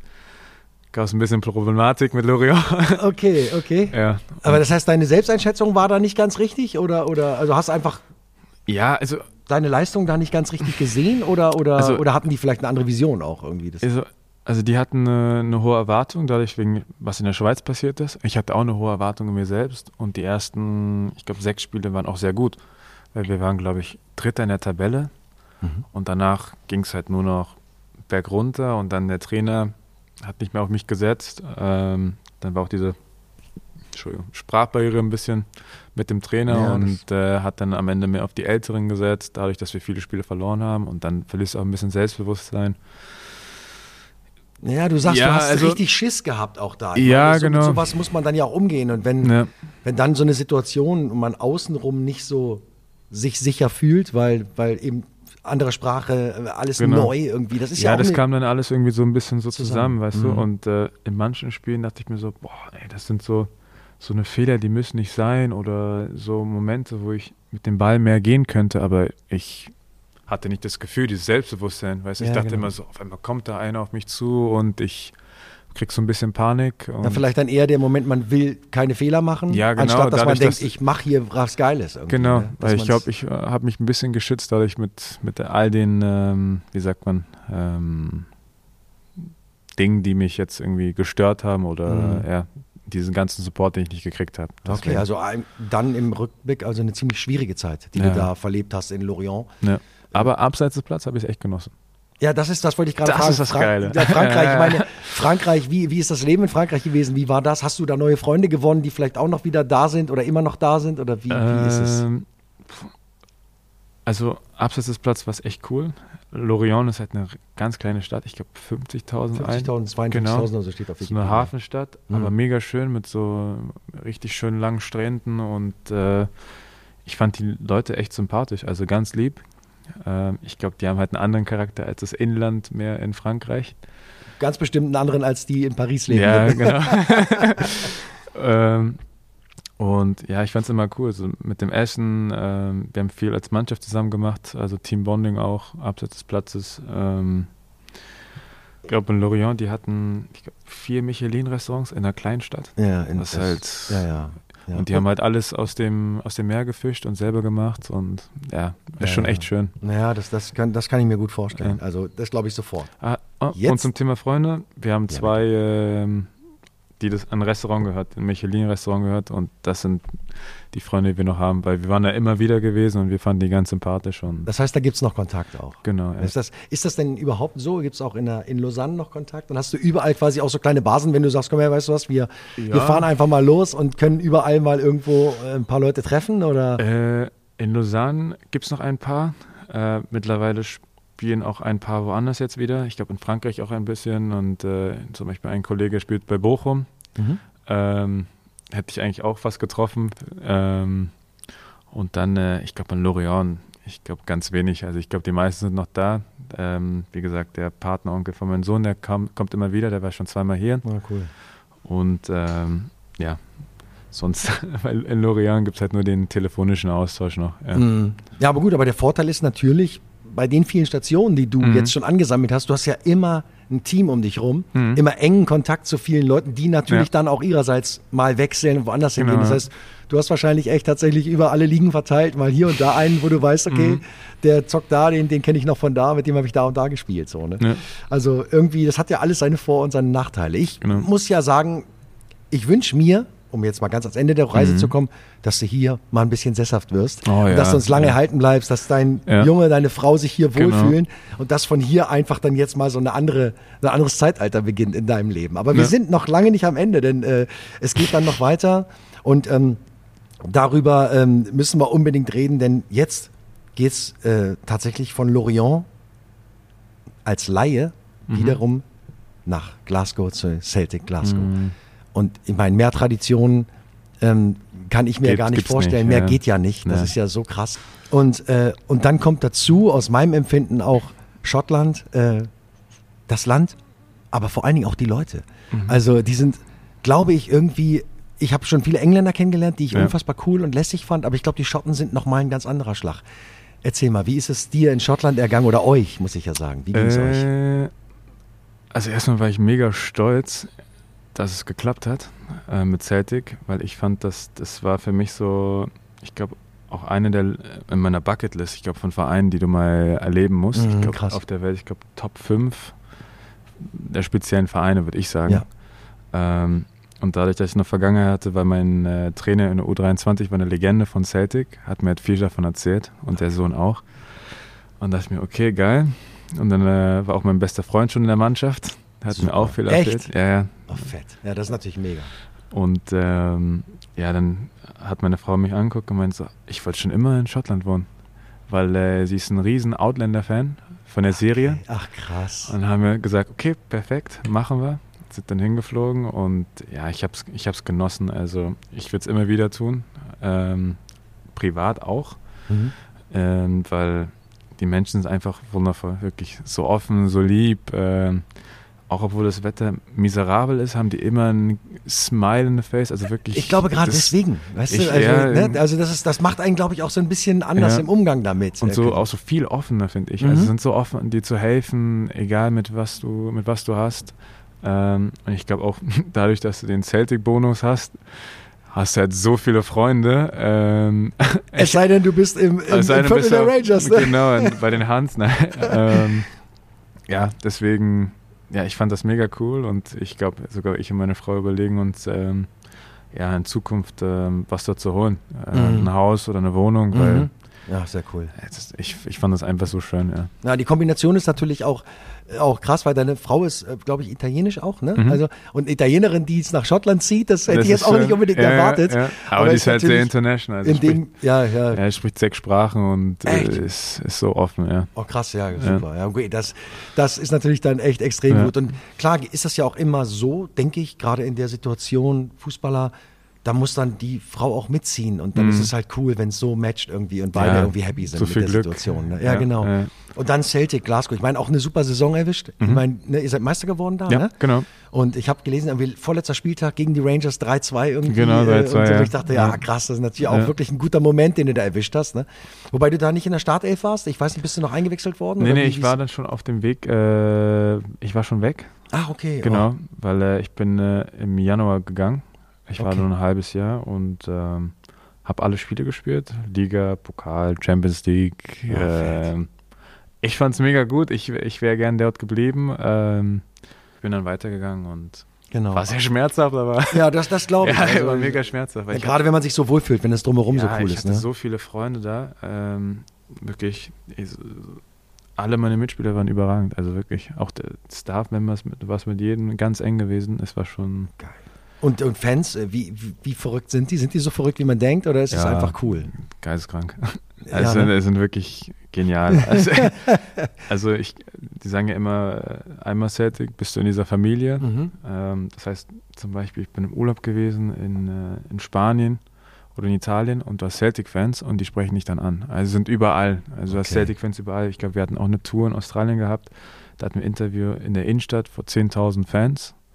gab es ein bisschen Problematik mit Lorient. Okay, okay. Ja. Aber das heißt, deine Selbsteinschätzung war da nicht ganz richtig? Oder, oder also hast du einfach ja, also, deine Leistung da nicht ganz richtig gesehen? Oder, oder, also, oder hatten die vielleicht eine andere Vision auch irgendwie? Das also, also die hatten eine, eine hohe Erwartung, dadurch, wegen was in der Schweiz passiert ist. Ich hatte auch eine hohe Erwartung in mir selbst. Und die ersten, ich glaube, sechs Spiele waren auch sehr gut. Weil wir waren, glaube ich, Dritter in der Tabelle. Mhm. Und danach ging es halt nur noch bergunter. Und dann der Trainer hat nicht mehr auf mich gesetzt. Ähm, dann war auch diese Entschuldigung, Sprachbarriere ein bisschen mit dem Trainer ja, und äh, hat dann am Ende mehr auf die Älteren gesetzt, dadurch, dass wir viele Spiele verloren haben und dann verlierst du auch ein bisschen Selbstbewusstsein. Ja, du sagst, ja, du hast also, richtig Schiss gehabt auch da. Ich ja, meine, so, genau. Mit sowas muss man dann ja auch umgehen und wenn, ja. wenn dann so eine Situation und man außenrum nicht so sich sicher fühlt, weil, weil eben andere Sprache, alles genau. neu irgendwie. Das ist ja, ja auch das eine kam dann alles irgendwie so ein bisschen so zusammen, zusammen weißt mhm. du. Und äh, in manchen Spielen dachte ich mir so, boah, ey, das sind so, so eine Fehler, die müssen nicht sein oder so Momente, wo ich mit dem Ball mehr gehen könnte, aber ich hatte nicht das Gefühl, dieses Selbstbewusstsein, weißt du. Ja, ich dachte genau. immer so, auf einmal kommt da einer auf mich zu und ich krieg so ein bisschen Panik. Und ja, vielleicht dann eher der Moment, man will keine Fehler machen, ja, genau, anstatt dass dadurch, man denkt, dass ich mache hier was Geiles. Genau, ne? weil ich glaube, ich äh, habe mich ein bisschen geschützt dadurch mit, mit all den, ähm, wie sagt man, ähm, Dingen, die mich jetzt irgendwie gestört haben oder mhm. ja, diesen ganzen Support, den ich nicht gekriegt habe. Okay, also ein, dann im Rückblick also eine ziemlich schwierige Zeit, die ja. du da verlebt hast in Lorient. Ja. Aber abseits des Platzes habe ich es echt genossen. Ja, das ist, das wollte ich gerade das fragen. Das ist das Fra- Geile. Ja, Frankreich, ich meine, Frankreich, wie, wie ist das Leben in Frankreich gewesen? Wie war das? Hast du da neue Freunde gewonnen, die vielleicht auch noch wieder da sind oder immer noch da sind? Oder wie, ähm, wie ist es? Also, abseits des Platzes war es echt cool. Lorient ist halt eine ganz kleine Stadt, ich glaube fünfzigtausend. fünfzigtausend, zweiundfünfzigtausend, genau. Also steht auf Wikipedia. So eine Hafenstadt, mhm. aber mega schön mit so richtig schönen langen Stränden und äh, ich fand die Leute echt sympathisch, also ganz lieb. Ich glaube, die haben halt einen anderen Charakter als das Inland mehr in Frankreich. Ganz bestimmt einen anderen als die in Paris leben. Ja, genau. ähm, und ja, ich fand es immer cool. So mit dem Essen, ähm, wir haben viel als Mannschaft zusammen gemacht, also Teambonding auch, abseits des Platzes. Ähm, ich glaube, in Lorient, die hatten ich glaub, vier Michelin-Restaurants in einer kleinen Stadt. Ja, in das das, halt, ja, ja. Ja. Und die haben halt alles aus dem, aus dem Meer gefischt und selber gemacht und ja, ist ja, schon echt schön. Naja, das, das, kann, das kann ich mir gut vorstellen. Ja. Also das glaube ich sofort. Ah, oh, und zum Thema Freunde, wir haben zwei, ja, ähm, die das an ein Restaurant gehört, ein Michelin-Restaurant gehört und das sind die Freunde, die wir noch haben, weil wir waren da immer wieder gewesen und wir fanden die ganz sympathisch. Und das heißt, da gibt es noch Kontakt auch? Genau. Ja. Ist das, ist das denn überhaupt so? Gibt es auch in, der, in Lausanne noch Kontakt? Und hast du überall quasi auch so kleine Basen, wenn du sagst, komm her, weißt du was, wir, ja. wir fahren einfach mal los und können überall mal irgendwo ein paar Leute treffen? Oder? Äh, in Lausanne gibt es noch ein paar. Äh, mittlerweile spielen auch ein paar woanders jetzt wieder. Ich glaube in Frankreich auch ein bisschen und äh, zum Beispiel ein Kollege spielt bei Bochum. Mhm. Ähm, hätte ich eigentlich auch fast getroffen. Ähm, und dann, äh, ich glaube, an Lorient, ich glaube, ganz wenig. Also ich glaube, die meisten sind noch da. Ähm, wie gesagt, der Partneronkel von meinem Sohn, der kam, kommt immer wieder, der war schon zweimal hier. Ah, cool. Und ähm, ja, sonst, weil in Lorient gibt es halt nur den telefonischen Austausch noch. Ja. ja, aber gut, aber der Vorteil ist natürlich, bei den vielen Stationen, die du mhm. jetzt schon angesammelt hast, du hast ja immer ein Team um dich rum, mhm. immer engen Kontakt zu vielen Leuten, die natürlich ja. dann auch ihrerseits mal wechseln und woanders genau. hingehen. Das heißt, du hast wahrscheinlich echt tatsächlich über alle Ligen verteilt, mal hier und da einen, wo du weißt, okay, mhm. der zockt da, den, den kenne ich noch von da, mit dem habe ich da und da gespielt. So, ne? Ja. Also irgendwie, das hat ja alles seine Vor- und seine Nachteile. Ich genau. muss ja sagen, ich wünsche mir, um jetzt mal ganz ans Ende der Reise mhm. zu kommen, dass du hier mal ein bisschen sesshaft wirst. Oh, ja, dass du uns lange ja. erhalten bleibst, dass dein ja. Junge, deine Frau sich hier wohlfühlen genau. und dass von hier einfach dann jetzt mal so eine andere, ein anderes Zeitalter beginnt in deinem Leben. Aber wir ja. sind noch lange nicht am Ende, denn äh, es geht dann noch weiter und ähm, darüber ähm, müssen wir unbedingt reden, denn jetzt geht es äh, tatsächlich von Lorient als Laie mhm. wiederum nach Glasgow zu Celtic Glasgow. Mhm. Und ich meine, mehr Traditionen ähm, kann ich mir geht, gar nicht vorstellen. Nicht, mehr ja. geht ja nicht. Das ja. ist ja so krass. Und, äh, und dann kommt dazu, aus meinem Empfinden auch Schottland, äh, das Land, aber vor allen Dingen auch die Leute. Mhm. Also die sind, glaube ich, irgendwie, ich habe schon viele Engländer kennengelernt, die ich ja. unfassbar cool und lässig fand, aber ich glaube, die Schotten sind nochmal ein ganz anderer Schlag. Erzähl mal, wie ist es dir in Schottland ergangen oder euch, muss ich ja sagen? Wie ging es äh, euch? Also erstmal war ich mega stolz, dass es geklappt hat äh, mit Celtic, weil ich fand, dass das war für mich so, ich glaube, auch eine der, in meiner Bucketlist, ich glaube, von Vereinen, die du mal erleben musst. Mhm, ich glaube, auf der Welt, ich glaube, Top fünf der speziellen Vereine, würde ich sagen. Ja. Ähm, und dadurch, dass ich noch Vergangenheit hatte, weil mein äh, Trainer in der U dreiundzwanzig war eine Legende von Celtic, hat mir halt viel davon erzählt und der Sohn auch. Und dachte ich mir, okay, geil. Und dann äh, war auch mein bester Freund schon in der Mannschaft. Hat Super. mir auch viel erzählt. Echt? Ja, ja. Oh, fett. Ja, das ist natürlich mega. Und ähm, ja, dann hat meine Frau mich angeguckt und meinte so, ich wollte schon immer in Schottland wohnen. Weil äh, sie ist ein riesen Outlander-Fan von der Serie. Okay. Ach, krass. Und dann haben wir gesagt, okay, perfekt, machen wir. Sind dann hingeflogen und ja, ich hab's, ich hab's genossen. Also ich würde es immer wieder tun. Ähm, privat auch. Mhm. Ähm, weil die Menschen sind einfach wundervoll. Wirklich so offen, so lieb. Ähm, Auch obwohl das Wetter miserabel ist, haben die immer ein Smile in the face, also wirklich. Ich glaube gerade deswegen, weißt ich, du, also, ja, ne? also das ist, das macht einen, glaube ich, auch so ein bisschen anders ja. im Umgang damit. Und so auch so viel offener, finde ich. Mhm. Also sind so offen, dir zu helfen, egal mit was du, mit was du hast. Ähm, und ich glaube auch dadurch, dass du den Celtic-Bonus hast, hast du halt so viele Freunde. Ähm, es sei denn, du bist im, im, im Viertel der Rangers. Ne? Genau, bei den Huns. Ne? ähm, ja, deswegen. Ja, ich fand das mega cool und ich glaube, sogar ich und meine Frau überlegen uns, ähm, ja, in Zukunft ähm, was dort zu holen. Äh, mhm. Ein Haus oder eine Wohnung, mhm. weil ja, sehr cool. Das, ich, ich fand das einfach so schön, ja. Ja, die Kombination ist natürlich auch, auch krass, weil deine Frau ist, glaube ich, italienisch auch, ne? Mhm. Also, und Italienerin, die es nach Schottland zieht, das hätte das ich jetzt auch schön. nicht unbedingt ja, erwartet. Ja. Aber, Aber die ist halt sehr international. Also in dem, spricht, ja, ja. Er spricht sechs Sprachen und äh, ist, ist so offen, ja. Oh, krass, ja, super. Ja. Ja, okay, das, das ist natürlich dann echt extrem ja. gut. Und klar ist das ja auch immer so, denke ich, gerade in der Situation, Fußballer, da muss dann die Frau auch mitziehen und dann mm. ist es halt cool, wenn es so matcht irgendwie und beide ja, irgendwie happy sind so mit der Glück. Situation. Ne? Ja, ja, genau. Ja. Und dann Celtic, Glasgow. Ich meine, auch eine super Saison erwischt. Mhm. Ich meine, ne, ihr seid Meister geworden da, ja, ne? Genau. Und ich habe gelesen, irgendwie vorletzter Spieltag gegen die Rangers drei zwei irgendwie. Genau, drei zwei, und so. ja. Ich dachte, ja, krass, das ist natürlich auch wirklich ein guter Moment, den du da erwischt hast. Ne? Wobei du da nicht in der Startelf warst. Ich weiß nicht, bist du noch eingewechselt worden? Nee, oder nee, wie, ich war dann schon auf dem Weg. Äh, ich war schon weg. Ah, okay. Genau, oh. weil äh, ich bin äh, im Januar gegangen. Ich war okay. nur ein halbes Jahr und ähm, habe alle Spiele gespielt. Liga, Pokal, Champions League. Oh, äh, ich fand es mega gut. Ich, ich wäre gern dort geblieben. Ähm, bin dann weitergegangen und genau. war sehr schmerzhaft. Aber ja, das, das glaube ich. Ja, also, war mega schmerzhaft. Ja, gerade wenn man sich so wohlfühlt, wenn es drumherum ja, so cool ich ist. hatte ne? so viele Freunde da. Ähm, wirklich, ich, alle meine Mitspieler waren überragend. Also wirklich, auch der Staff-Members, was mit jedem ganz eng gewesen. Es war schon geil. Und, und Fans, wie, wie, wie verrückt sind die? Sind die so verrückt, wie man denkt, oder ist es ja, einfach cool? Geisteskrank. Also ja, ne? sind wirklich genial. Also, also ich, die sagen ja immer, einmal Celtic, bist du in dieser Familie. Mhm. Ähm, das heißt zum Beispiel, ich bin im Urlaub gewesen in, äh, in Spanien oder in Italien und du hast Celtic-Fans und die sprechen dich dann an. Also sind überall. Also du hast okay. Celtic-Fans überall. Ich glaube, wir hatten auch eine Tour in Australien gehabt. Da hatten wir ein Interview in der Innenstadt vor zehntausend Fans.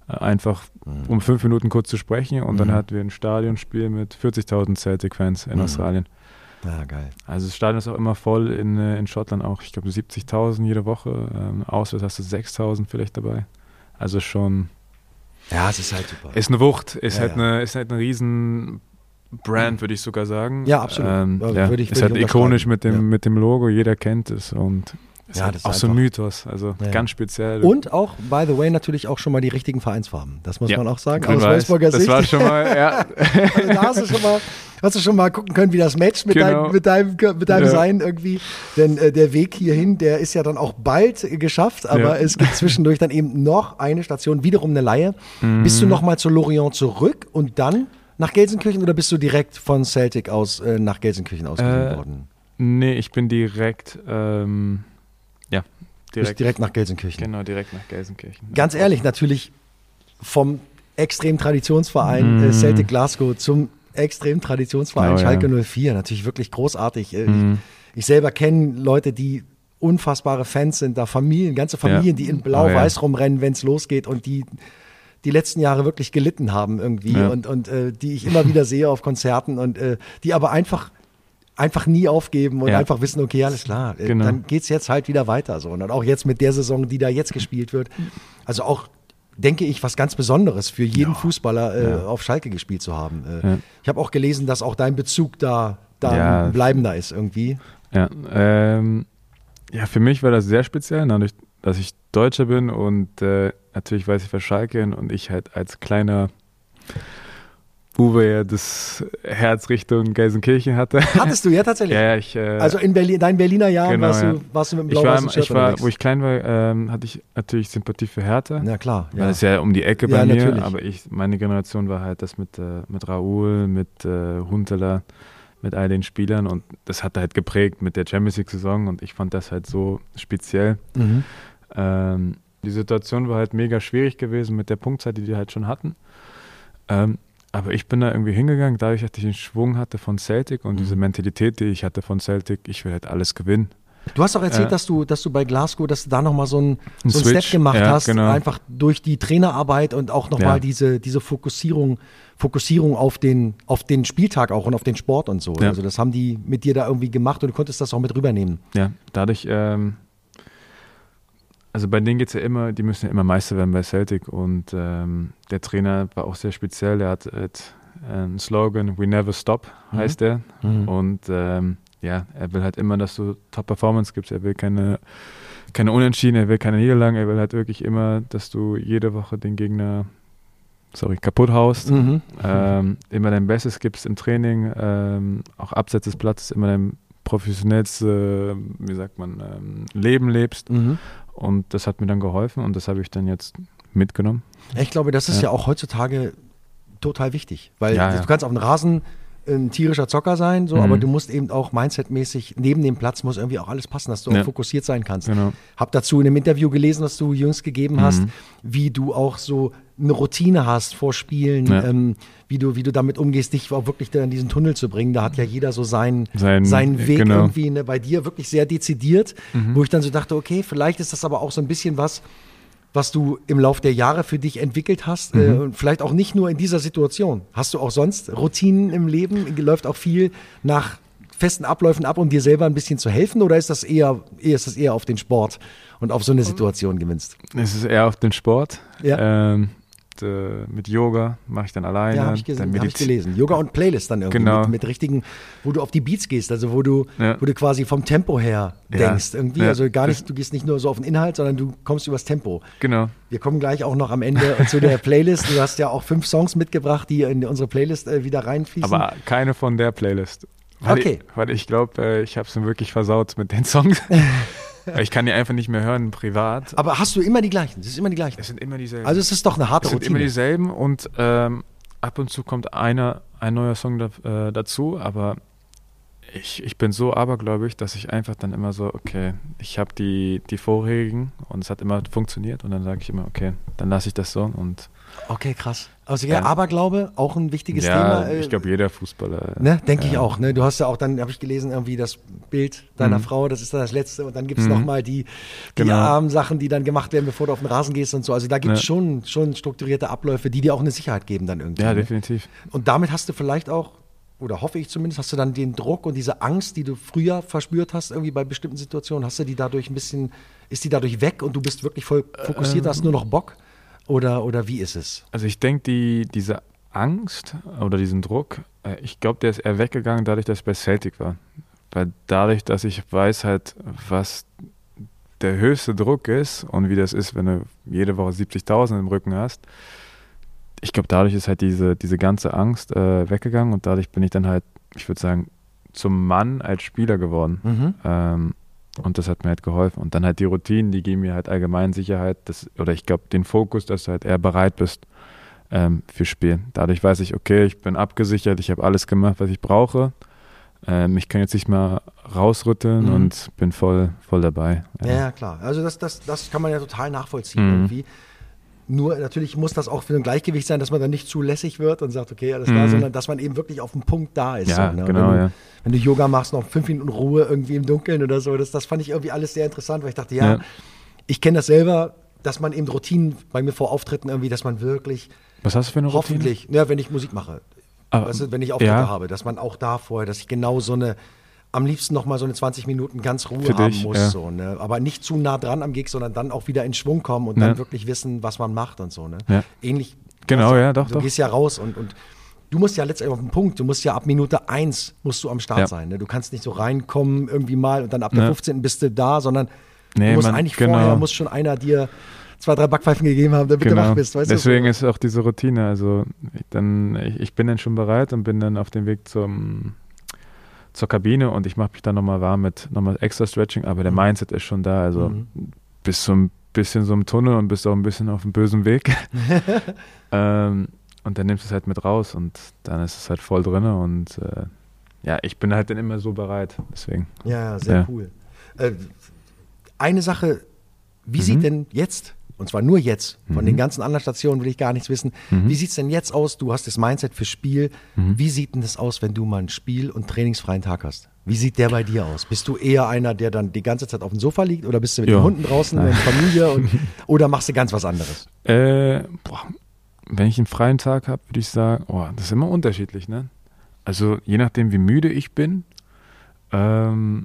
einfach mhm. um fünf Minuten kurz zu sprechen und mhm. dann hatten wir ein Stadionspiel mit vierzigtausend Celtic-Fans in mhm. Australien. Ja, geil. Also das Stadion ist auch immer voll in, in Schottland auch, ich glaube siebzigtausend jede Woche, ähm, auswärts hast du sechstausend vielleicht dabei. Also schon... Ja, es ist halt super. Ist eine Wucht, ist, ja, halt, ja. Eine, ist halt eine riesen Brand, würde ich sogar sagen. Ja, absolut. Ähm, ja, ja. würde ich, ist würde halt ich ikonisch mit dem, ja. mit dem Logo, jeder kennt es und ist ja, halt das auch ist so ein einfach, Mythos, also ja. ganz speziell. Und auch, by the way, natürlich auch schon mal die richtigen Vereinsfarben. Das muss ja. man auch sagen. Aus Wolfsburger Sicht. Das war schon mal, ja. Also da hast du schon mal, hast du schon mal gucken können, wie das matcht mit genau. deinem, mit deinem, mit deinem ja. Sein irgendwie. Denn äh, der Weg hierhin, der ist ja dann auch bald äh, geschafft, aber ja. es gibt zwischendurch dann eben noch eine Station, wiederum eine Leihe. Mhm. Bist du nochmal zu Lorient zurück und dann nach Gelsenkirchen oder bist du direkt von Celtic aus äh, nach Gelsenkirchen ausgeliehen äh, worden? Nee, ich bin direkt, ähm, ja, direkt, direkt nach Gelsenkirchen. Genau, direkt nach Gelsenkirchen. Ganz ja. ehrlich, natürlich vom extremen Traditionsverein mm. Celtic Glasgow zum extremen Traditionsverein oh, Schalke ja. null vier. Natürlich wirklich großartig. Mm. Ich, ich selber kenne Leute, die unfassbare Fans sind, da Familien, ganze Familien, ja. die in Blau-Weiß oh, ja. rumrennen, wenn es losgeht und die die letzten Jahre wirklich gelitten haben irgendwie ja. und, und äh, die ich immer wieder sehe auf Konzerten und äh, die aber einfach einfach nie aufgeben und ja. einfach wissen, okay, alles klar, genau. dann geht's jetzt halt wieder weiter. So. Und auch jetzt mit der Saison, die da jetzt gespielt wird. Also auch, denke ich, was ganz Besonderes für jeden ja. Fußballer äh, ja. auf Schalke gespielt zu haben. Äh, ja. Ich habe auch gelesen, dass auch dein Bezug da, da ja. bleibender ist irgendwie. Ja, ähm, ja, für mich war das sehr speziell, dadurch, dass ich Deutscher bin und äh, natürlich weiß ich, wer Schalke ist und ich halt als kleiner Uwe ja das Herz Richtung Gelsenkirchen hatte. Hattest du ja tatsächlich? Ja, ich, äh, also in Berlin, deinen Berliner Jahren genau, warst, du, ja. warst du mit dem blau-weißen Shirt ich war, unterwegs. Wo ich klein war, ähm, hatte ich natürlich Sympathie für Hertha. Ja, klar. Ja. Weil es ja um die Ecke bei ja, mir, natürlich. aber ich, meine Generation war halt das mit, äh, mit Raoul, mit äh, Huntelaar, mit all den Spielern und das hat halt geprägt mit der Champions League-Saison und ich fand das halt so speziell. Mhm. Ähm, die Situation war halt mega schwierig gewesen mit der Punktzahl, die die halt schon hatten. Ähm, aber ich bin da irgendwie hingegangen, dadurch, dass ich den Schwung hatte von Celtic und mhm. diese Mentalität, die ich hatte von Celtic, ich will halt alles gewinnen. Du hast auch erzählt, äh, dass du, dass du bei Glasgow, dass du da nochmal so einen ein so Step gemacht ja, hast, genau. einfach durch die Trainerarbeit und auch nochmal ja. diese, diese Fokussierung, Fokussierung auf den, auf den Spieltag auch und auf den Sport und so. Ja. Also das haben die mit dir da irgendwie gemacht und du konntest das auch mit rübernehmen. Ja, dadurch, ähm, also bei denen geht es ja immer, die müssen ja immer Meister werden bei Celtic und ähm, der Trainer war auch sehr speziell, der hat äh, einen Slogan, We Never Stop, heißt mhm. der mhm. und ähm, ja, er will halt immer, dass du Top-Performance gibst, er will keine, keine Unentschieden, er will keine Niederlagen, er will halt wirklich immer, dass du jede Woche den Gegner sorry, kaputt haust, mhm. ähm, immer dein Bestes gibst im Training, ähm, auch abseits des Platzes immer dein professionellste, wie sagt man, ähm, Leben lebst mhm. und das hat mir dann geholfen und das habe ich dann jetzt mitgenommen. Ich glaube, das ist ja, ja auch heutzutage total wichtig, weil ja, du ja. kannst auf dem Rasen ein tierischer Zocker sein, so, mhm. aber du musst eben auch mindsetmäßig, neben dem Platz muss irgendwie auch alles passen, dass du ja. auch fokussiert sein kannst. Genau. Hab dazu in einem Interview gelesen, das du jüngst gegeben mhm. hast, wie du auch so eine Routine hast vor Spielen, ja. ähm, wie du, wie du damit umgehst, dich auch wirklich da in diesen Tunnel zu bringen. Da hat ja jeder so seinen, Sein, seinen Weg genau. irgendwie, ne, bei dir wirklich sehr dezidiert, mhm. wo ich dann so dachte, okay, vielleicht ist das aber auch so ein bisschen was, was du im Lauf der Jahre für dich entwickelt hast mhm. äh, und vielleicht auch nicht nur in dieser Situation. Hast du auch sonst Routinen im Leben? Läuft auch viel nach festen Abläufen ab, um dir selber ein bisschen zu helfen oder ist das eher, eher, ist das eher auf den Sport und auf so eine Situation gemünzt? Es ist eher auf den Sport. Ja. Ähm, äh, mit Yoga mache ich dann alleine. Ja, habe ich, dann hab ich gelesen. Yoga und Playlist dann irgendwie genau. mit, mit richtigen, wo du auf die Beats gehst, also wo du, ja. wo du quasi vom Tempo her denkst. Ja. Irgendwie, ja. also gar nicht, du gehst nicht nur so auf den Inhalt, sondern du kommst übers Tempo. Genau. Wir kommen gleich auch noch am Ende zu der Playlist. Du hast ja auch fünf Songs mitgebracht, die in unsere Playlist äh, wieder reinfließen. Aber keine von der Playlist. Weil okay. Ich, weil ich glaube, äh, ich habe es wirklich versaut mit den Songs. Ich kann die einfach nicht mehr hören, privat. Aber hast du immer die gleichen? Es ist immer die gleichen? Es sind immer dieselben. Also es ist doch eine harte es sind Routine. immer dieselben und ähm, ab und zu kommt einer, ein neuer Song da, äh, dazu, aber ich, ich bin so abergläubig, dass ich einfach dann immer so, okay, ich habe die, die vorherigen und es hat immer funktioniert und dann sage ich immer, okay, dann lasse ich das so und okay, krass. Also ja, Aberglaube, auch ein wichtiges ja, Thema. Äh, ich glaube, jeder Fußballer. Ne, denke ja. ich auch. Ne? Du hast ja auch, dann habe ich gelesen, irgendwie das Bild deiner mhm. Frau, das ist dann das Letzte und dann gibt es mhm. nochmal die, die genau. armen Sachen, die dann gemacht werden, bevor du auf den Rasen gehst und so. Also da gibt es ja. schon, schon strukturierte Abläufe, die dir auch eine Sicherheit geben dann irgendwie. Ja, ne? definitiv. Und damit hast du vielleicht auch, oder hoffe ich zumindest, hast du dann den Druck und diese Angst, die du früher verspürt hast, irgendwie bei bestimmten Situationen, hast du die dadurch ein bisschen, ist die dadurch weg und du bist wirklich voll fokussiert, ähm, hast nur noch Bock? Oder, oder wie ist es? Also ich denke, die, diese Angst oder diesen Druck, ich glaube, der ist eher weggegangen, dadurch, dass ich bei Celtic war. Weil dadurch, dass ich weiß halt, was der höchste Druck ist und wie das ist, wenn du jede Woche siebzigtausend im Rücken hast, ich glaube, dadurch ist halt diese, diese ganze Angst äh, weggegangen und dadurch bin ich dann halt, ich würde sagen, zum Mann als Spieler geworden. Mhm. Ähm, und das hat mir halt geholfen. Und dann halt die Routinen, die geben mir halt allgemein Sicherheit, dass, oder ich glaube, den Fokus, dass du halt eher bereit bist ähm, für Spiel. Dadurch weiß ich, okay, ich bin abgesichert, ich habe alles gemacht, was ich brauche. Ähm, ich kann jetzt nicht mal rausrütteln mhm. und bin voll, voll dabei. Ja, ja, klar. Also das, das, das kann man ja total nachvollziehen mhm. irgendwie. Nur natürlich muss das auch für ein Gleichgewicht sein, dass man dann nicht zu lässig wird und sagt, okay, alles klar, mhm. sondern dass man eben wirklich auf dem Punkt da ist. Ja, so, ne? genau, wenn, du, ja. wenn du Yoga machst, noch fünf Minuten Ruhe irgendwie im Dunkeln oder so, das, das fand ich irgendwie alles sehr interessant, weil ich dachte, ja, ja. ich kenne das selber, dass man eben Routinen bei mir vor Auftritten irgendwie, dass man wirklich Was hast du für eine Routine? Hoffentlich, ja, wenn ich Musik mache, Aber, weißt du, wenn ich Auftritte ja. habe, dass man auch da vorher, dass ich genau so eine, am liebsten noch mal so eine zwanzig Minuten ganz Ruhe Für haben dich, muss. ja. So, ne? Aber nicht zu nah dran am Gig, sondern dann auch wieder in Schwung kommen und Ja. dann wirklich wissen, was man macht und so. Ne? Ja. Ähnlich. Genau, also, ja, doch, Du doch. gehst ja raus und, und du musst ja letztendlich auf den Punkt, du musst ja ab Minute eins musst du am Start Ja. sein. Ne? Du kannst nicht so reinkommen irgendwie mal und dann ab der Ja. fünfzehnten bist du da, sondern Nee, du musst man, eigentlich genau. vorher, muss schon einer dir zwei, drei Backpfeifen gegeben haben, damit Genau. du wach bist. Weißt Deswegen du? ist auch diese Routine. Also ich, dann, ich, ich bin dann schon bereit und bin dann auf dem Weg zum, zur Kabine und ich mache mich dann nochmal warm mit nochmal extra Stretching, aber der Mhm. Mindset ist schon da. Also Mhm. bist so ein bisschen so im Tunnel und bist auch ein bisschen auf dem bösen Weg. ähm, und dann nimmst du es halt mit raus und dann ist es halt voll drin und äh, ja, ich bin halt dann immer so bereit. Deswegen. Ja, sehr Ja. cool. Äh, eine Sache, wie Mhm. sieht denn jetzt, und zwar nur jetzt, von Mhm. den ganzen anderen Stationen will ich gar nichts wissen, Mhm. wie sieht es denn jetzt aus? Du hast das Mindset für Spiel. Mhm. Wie sieht denn das aus, wenn du mal einen Spiel- und trainingsfreien Tag hast? Wie sieht der bei dir aus? Bist du eher einer, der dann die ganze Zeit auf dem Sofa liegt oder bist du mit Ja. den Hunden draußen, Nein. mit der Familie und, oder machst du ganz was anderes? Äh, boah, wenn ich einen freien Tag habe, würde ich sagen, oh, das ist immer unterschiedlich, ne? Also je nachdem, wie müde ich bin, ähm,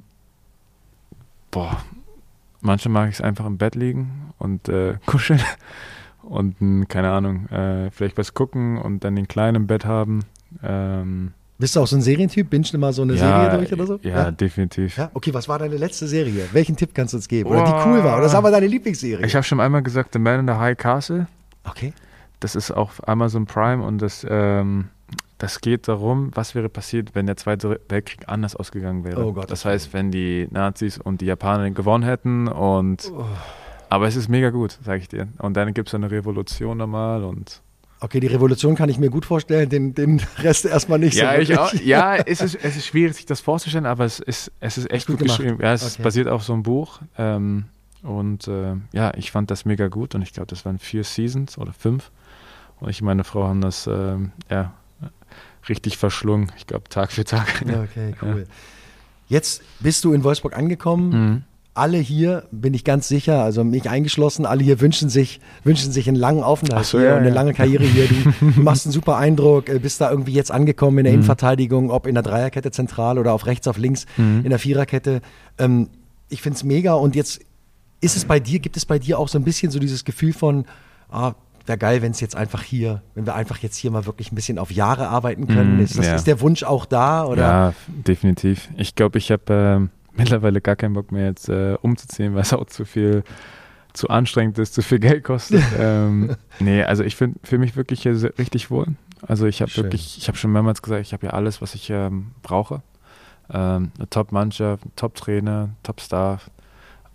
boah, manchmal mag ich es einfach im Bett liegen und äh, kuscheln und mh, keine Ahnung, äh, vielleicht was gucken und dann den Kleinen im Bett haben. Ähm, Bist du auch so ein Serientyp? Bingst du mal so eine ja, Serie durch oder so? Ja, ja, definitiv. Ja? Okay, was war deine letzte Serie? Welchen Tipp kannst du uns geben? Oder die cool war? Oder sag mal deine Lieblingsserie? Ich habe schon einmal gesagt, The Man in the High Castle. Okay. Das ist auf Amazon Prime und das, ähm, das geht darum, was wäre passiert, wenn der Zweite Weltkrieg anders ausgegangen wäre. Oh Gott, das heißt, wenn die Nazis und die Japaner gewonnen hätten und Oh. aber es ist mega gut, sage ich dir. Und dann gibt es eine Revolution nochmal und Okay, die Revolution kann ich mir gut vorstellen, den, den Rest erstmal nicht ja, so ich wirklich. auch, ja, es ist, es ist schwierig, sich das vorzustellen, aber es ist, es ist echt gut gut, gemacht. geschrieben. Ja, es Okay. basiert auf so einem Buch. Ähm, und äh, ja, ich fand das mega gut und ich glaube, das waren vier Seasons oder fünf. Und ich und meine Frau haben das ähm, ja, richtig verschlungen, ich glaube, Tag für Tag. Ja, okay, cool. Jetzt bist du in Wolfsburg angekommen. Mhm. Alle hier, bin ich ganz sicher, also mich eingeschlossen, alle hier wünschen sich, wünschen sich einen langen Aufenthalt Ach so, hier ja, und eine ja. lange Karriere hier. Du, du machst einen super Eindruck, äh, bist da irgendwie jetzt angekommen in der Mhm. Innenverteidigung, ob in der Dreierkette zentral oder auf rechts, auf links, Mhm. in der Viererkette. Ähm, ich finde es mega und jetzt ist es bei dir, gibt es bei dir auch so ein bisschen so dieses Gefühl von, ah, wäre geil, wenn es jetzt einfach hier, wenn wir einfach jetzt hier mal wirklich ein bisschen auf Jahre arbeiten können. Mhm, ist, das, ja. ist der Wunsch auch da? Oder? Ja, f- definitiv. Ich glaube, ich habe ähm, mittlerweile gar keinen Bock mehr jetzt äh, umzuziehen, weil es auch zu viel, zu anstrengend ist, zu viel Geld kostet. ähm, nee, also ich finde für mich wirklich hier sehr, richtig wohl. Also ich habe Schön. wirklich, ich habe schon mehrmals gesagt, ich habe ja alles, was ich ähm, brauche. Ähm, eine Top-Mannschaft, Top-Trainer, Top-Staff.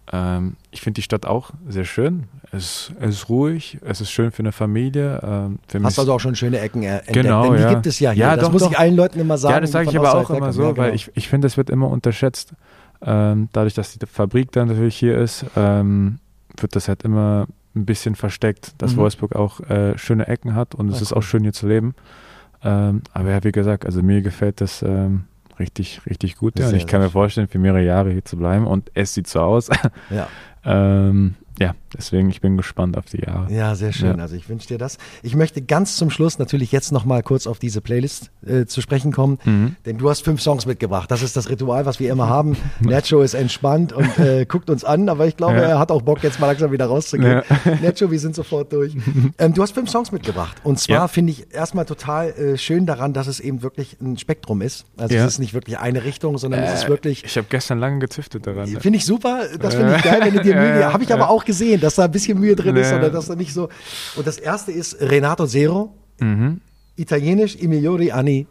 Ähm, ich finde die Stadt auch sehr schön. Es, es ist ruhig, es ist schön für eine Familie. Ähm, für Hast also auch schon schöne Ecken entdeckt, genau, denn die ja. gibt es ja hier. Ja, das doch, muss doch. ich allen Leuten immer sagen. Ja, das sage ich aber auch immer so, ja, genau. Weil ich, ich finde, das wird immer unterschätzt. Ähm, dadurch, dass die Fabrik dann natürlich hier ist, ähm, wird das halt immer ein bisschen versteckt, dass mhm. Wolfsburg auch äh, schöne Ecken hat und es ja, ist cool. Auch schön hier zu leben. Ähm, aber ja, wie gesagt, also mir gefällt das ähm, richtig, richtig gut. Ja. Und ich kann mir vorstellen, für mehrere Jahre hier zu bleiben und es sieht so aus. Ja. ähm, ja, deswegen, ich bin gespannt auf die Jahre. Ja, sehr schön. Ja. Also ich wünsche dir das. Ich möchte ganz zum Schluss natürlich jetzt nochmal kurz auf diese Playlist äh, zu sprechen kommen, mhm. denn du hast fünf Songs mitgebracht. Das ist das Ritual, was wir immer haben. Nacho ist entspannt und äh, guckt uns an, aber ich glaube, ja. er hat auch Bock, jetzt mal langsam wieder rauszugehen. Ja. Nacho, wir sind sofort durch. Ähm, du hast fünf Songs mitgebracht und zwar ja. finde ich erstmal total äh, schön daran, dass es eben wirklich ein Spektrum ist. Also ja. es ist nicht wirklich eine Richtung, sondern äh, es ist wirklich... Ich habe gestern lange gezüftet daran. Finde ich super, das finde ich geil, wenn du dir Mühe... Ja, habe ich aber auch gesehen, dass da ein bisschen Mühe drin ist, ja. oder dass da nicht so. Und das erste ist Renato Zero, mhm. italienisch I migliori anni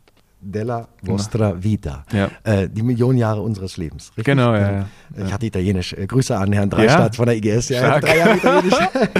della vostra vita. Ja. Äh, die Millionen Jahre unseres Lebens. Richtig? Genau, ja, ja. Ich hatte italienisch. Äh, Grüße an Herrn Dreistadt ja. von der I G S. Ja, drei Jahre italienisch.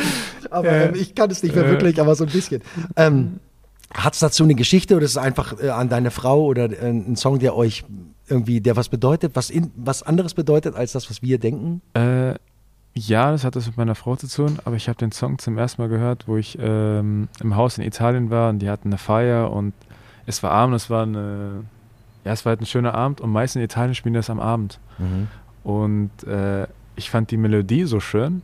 aber ähm, ich kann es nicht mehr wirklich, aber so ein bisschen. Ähm, hat es dazu eine Geschichte oder ist es einfach äh, an deine Frau oder äh, ein Song, der euch irgendwie, der was bedeutet, was, in, was anderes bedeutet als das, was wir denken? Äh, Ja, das hat das mit meiner Frau zu tun, aber ich habe den Song zum ersten Mal gehört, wo ich ähm, im Haus in Italien war und die hatten eine Feier und es war Abend, es war eine, ja, es war halt ein schöner Abend und meistens in Italien spielen das am Abend. Mhm. Und äh, ich fand die Melodie so schön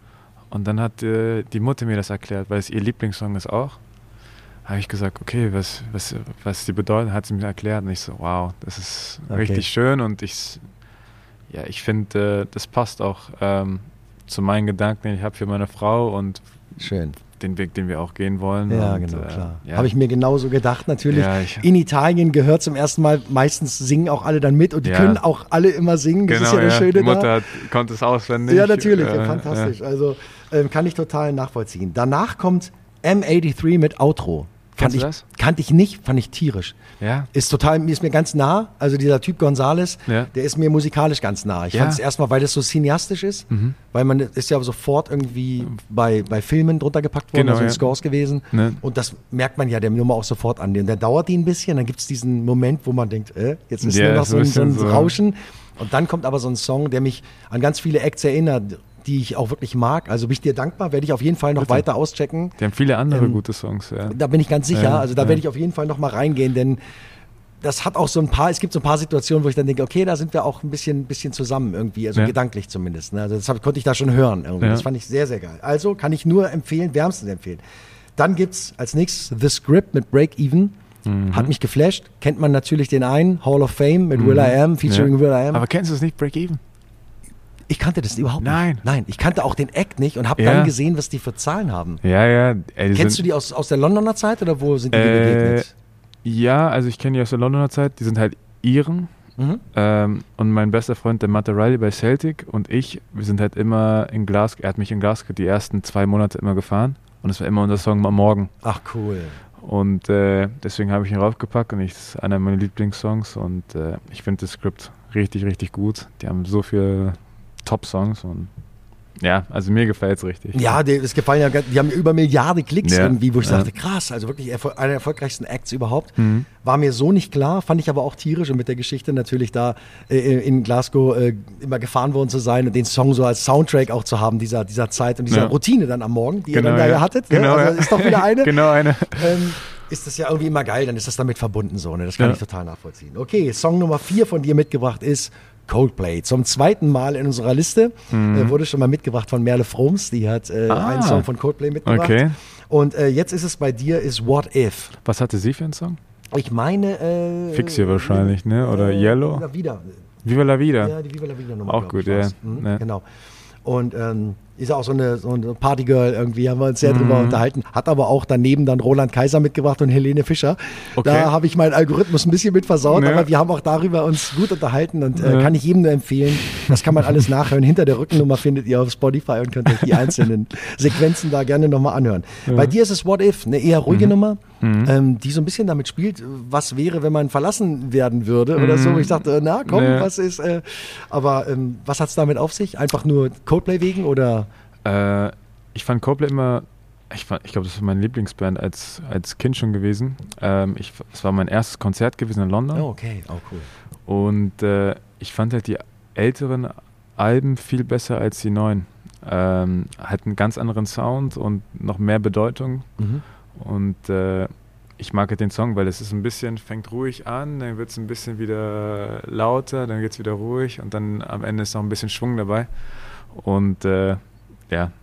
und dann hat äh, die Mutter mir das erklärt, weil es ihr Lieblingssong ist auch. Habe ich gesagt, okay, was, was, was die bedeuten, hat sie mir erklärt und ich so, wow, das ist okay. richtig schön und ich, ja, ich finde, äh, das passt auch ähm, zu meinen Gedanken, den ich habe für meine Frau und schön. Den Weg, den wir auch gehen wollen. Ja, und, genau, äh, klar. Ja. Habe ich mir genauso gedacht, natürlich. Ja, ich, in Italien gehört zum ersten Mal, meistens singen auch alle dann mit und die ja. können auch alle immer singen. Das genau, ist ja das ja. Schöne Die Mutter da. Hat, konnte es auswendig. Ja, natürlich, äh, ja, fantastisch. Ja. Also ähm, kann ich total nachvollziehen. Danach kommt M dreiundachtzig mit Outro. Fand ich, das? Kannte ich nicht, fand ich tierisch. Ja. Ist total, ist mir ganz nah. Also dieser Typ Gonzales, ja. der ist mir musikalisch ganz nah. Ich ja. fand es erstmal, weil das so cineastisch ist, mhm. weil man ist ja sofort irgendwie bei, bei Filmen drunter gepackt worden, genau, also in ja. Scores gewesen. Ne. Und das merkt man ja der Nummer auch sofort an. Und der dauert die ein bisschen, dann gibt es diesen Moment, wo man denkt, äh, jetzt ist ja, nur noch so ein, so ein so. Rauschen. Und dann kommt aber so ein Song, der mich an ganz viele Acts erinnert, die ich auch wirklich mag. Also bin ich dir dankbar, werde ich auf jeden Fall noch Bitte. weiter auschecken. Die haben viele andere ähm, gute Songs, ja. Da bin ich ganz sicher. Ja, also da ja. werde ich auf jeden Fall noch mal reingehen, denn das hat auch so ein paar, es gibt so ein paar Situationen, wo ich dann denke, okay, da sind wir auch ein bisschen, bisschen zusammen irgendwie, also ja. gedanklich zumindest. Ne? Also das hab, konnte ich da schon hören irgendwie. Ja. Das fand ich sehr, sehr geil. Also kann ich nur empfehlen, wärmstens empfehlen. Dann gibt's als nächstes The Script mit Break Even. Mhm. Hat mich geflasht. Kennt man natürlich den einen, Hall of Fame mit mhm. will.i.am, featuring ja. will.i.am. Aber kennst du es nicht, Break Even? Ich kannte das überhaupt Nein. nicht. Nein, ich kannte auch den Act nicht und habe ja. dann gesehen, was die für Zahlen haben. Ja, ja. Ey, Kennst du die aus, aus der Londoner Zeit oder wo sind die äh, begegnet? Ja, also ich kenne die aus der Londoner Zeit. Die sind halt Iren. Mhm. Ähm, und mein bester Freund, der Matt Riley bei Celtic und ich, wir sind halt immer in Glasgow, er hat mich in Glasgow die ersten zwei Monate immer gefahren und es war immer unser Song am Morgen. Ach, cool. Und äh, deswegen habe ich ihn raufgepackt und ich, das ist einer meiner Lieblingssongs und äh, ich finde das Skript richtig, richtig gut. Die haben so viele Top-Songs und ja, also mir gefällt es richtig. Ja, die, es gefallen ja, die haben über Milliarden Klicks ja. irgendwie, wo ich ja. dachte, krass, also wirklich erfol- einer der erfolgreichsten Acts überhaupt. Mhm. War mir so nicht klar, fand ich aber auch tierisch und mit der Geschichte natürlich da äh, in Glasgow äh, immer gefahren worden zu sein und den Song so als Soundtrack auch zu haben, dieser, dieser Zeit und dieser ja. Routine dann am Morgen, die genau, ihr dann da ja ja hattet. Genau, ne? Also ja. ist doch wieder eine. genau eine. Ähm, ist das ja irgendwie immer geil, dann ist das damit verbunden so, ne? Das kann ja. ich total nachvollziehen. Okay, Song Nummer vier von dir mitgebracht ist Coldplay. Zum zweiten Mal in unserer Liste. Mhm. Äh, wurde schon mal mitgebracht von Merle Froms. Die hat äh, ah. einen Song von Coldplay mitgebracht. Okay. Und äh, jetzt ist es bei dir, ist What If. Was hatte sie für einen Song? Ich meine... Äh, Fix hier wahrscheinlich, ne? Oder äh, Yellow? La Vida. Viva la Vida. Ja, die Viva la Vida Nummer. Auch gut, ja. Mhm, ja. Genau. Und ähm, ist auch so eine, so eine Partygirl irgendwie, haben wir uns sehr Mhm. drüber unterhalten. Hat aber auch daneben dann Roland Kaiser mitgebracht und Helene Fischer. Okay. Da habe ich meinen Algorithmus ein bisschen mit versaut, Ja. aber wir haben auch darüber uns gut unterhalten und äh, Ja. kann ich jedem nur empfehlen. Das kann man alles nachhören. Hinter der Rückennummer findet ihr auf Spotify und könnt euch die einzelnen Sequenzen da gerne nochmal anhören. Ja. Bei dir ist es What If, eine eher ruhige Mhm. Nummer, Mhm. ähm, die so ein bisschen damit spielt, was wäre, wenn man verlassen werden würde oder so. Mhm. Ich dachte, na komm, Nee. was ist, äh, aber ähm, was hat es damit auf sich? Einfach nur Coldplay wegen oder? Äh, ich fand Coldplay immer, ich, fand- ich glaube, das war meine Lieblingsband als, als Kind schon gewesen. Ähm, ich, es war mein erstes Konzert gewesen in London. Oh, okay, oh cool. Und äh, ich fand halt die älteren Alben viel besser als die neuen. Ähm, halt einen ganz anderen Sound und noch mehr Bedeutung. Mhm. Und äh, ich mag halt den Song, weil es ist ein bisschen, fängt ruhig an, dann wird es ein bisschen wieder lauter, dann wird es wieder ruhig und dann am Ende ist noch ein bisschen Schwung dabei. Und äh, ja,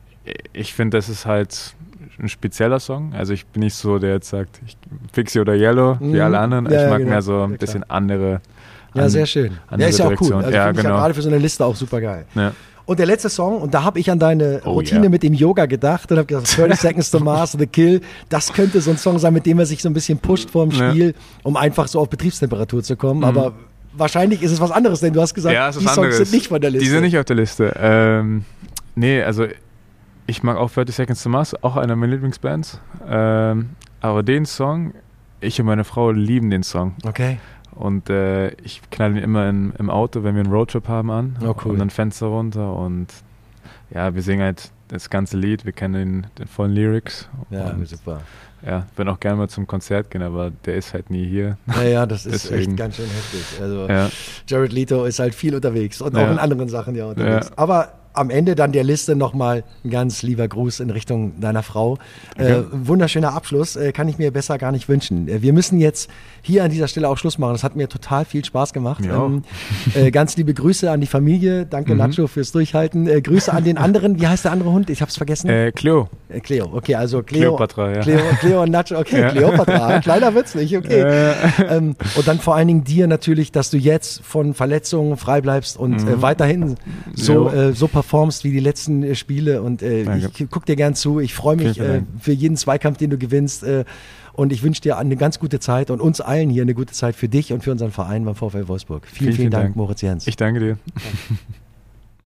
ich finde, das ist halt ein spezieller Song. Also ich bin nicht so, der jetzt sagt, ich Fixie oder Yellow, wie Mhm. alle anderen. Ja, ich ja, mag genau. mehr so Ja, ein klar. bisschen andere. Ja, an- sehr schön. Ja, andere ist ja auch cool. Direktion. Also Ja, finde ich ja genau. gerade für so eine Liste auch super geil. Ja. Und der letzte Song, und da habe ich an deine Oh, Routine ja. mit dem Yoga gedacht und habe gesagt, thirty Seconds to Mars, The Kill, das könnte so ein Song sein, mit dem er sich so ein bisschen pusht vor dem Ja. Spiel, um einfach so auf Betriebstemperatur zu kommen. Mhm. Aber wahrscheinlich ist es was anderes, denn du hast gesagt, Ja, es ist die was Songs anderes. sind nicht von der Liste. Die sind nicht auf der Liste. Ähm, nee, also ich mag auch thirty Seconds to Mars, auch einer meiner Lieblingsbands. Ähm, aber den Song, ich und meine Frau lieben den Song. Okay. Und äh, ich knall ihn immer in, im Auto, wenn wir einen Roadtrip haben, an. Oh, cool. Und dann Fenster runter und ja, wir singen halt das ganze Lied, wir kennen den, den vollen Lyrics. Ja, und, super. ja, würden auch gerne mal zum Konzert gehen, aber der ist halt nie hier. Ja, ja, das ist Deswegen. echt ganz schön heftig. Also Ja. Jared Leto ist halt viel unterwegs und Ja. auch in anderen Sachen ja unterwegs. Ja. Aber am Ende dann der Liste nochmal ein ganz lieber Gruß in Richtung deiner Frau. Äh, Okay. wunderschöner Abschluss, äh, kann ich mir besser gar nicht wünschen. Äh, wir müssen jetzt hier an dieser Stelle auch Schluss machen. Das hat mir total viel Spaß gemacht. Mir auch. Ähm, äh, ganz liebe Grüße an die Familie. Danke Mhm. Nacho fürs Durchhalten. Äh, Grüße an den anderen. Wie heißt der andere Hund? Ich hab's vergessen. Äh, Cleo. Äh, Cleo. Okay, also Cleo. Kleopatra, ja. Cleo, Cleo und Nacho. Okay, Ja. Kleopatra. Kleiner Wird's nicht. Okay. Äh, Ähm, und dann vor allen Dingen dir natürlich, dass du jetzt von Verletzungen frei bleibst und Mhm. äh, weiterhin so, Jo. äh, so performst wie die letzten äh, Spiele. Und äh, Danke. ich guck dir gern zu. Ich freue mich Vielen, vielen äh, Dank. für jeden Zweikampf, den du gewinnst. Äh, und ich wünsche dir eine ganz gute Zeit und uns allen hier eine gute Zeit für dich und für unseren Verein beim VfL Wolfsburg. Vielen, vielen, Vielen, vielen Dank, Dank. Moritz Jens. ich danke dir. Danke.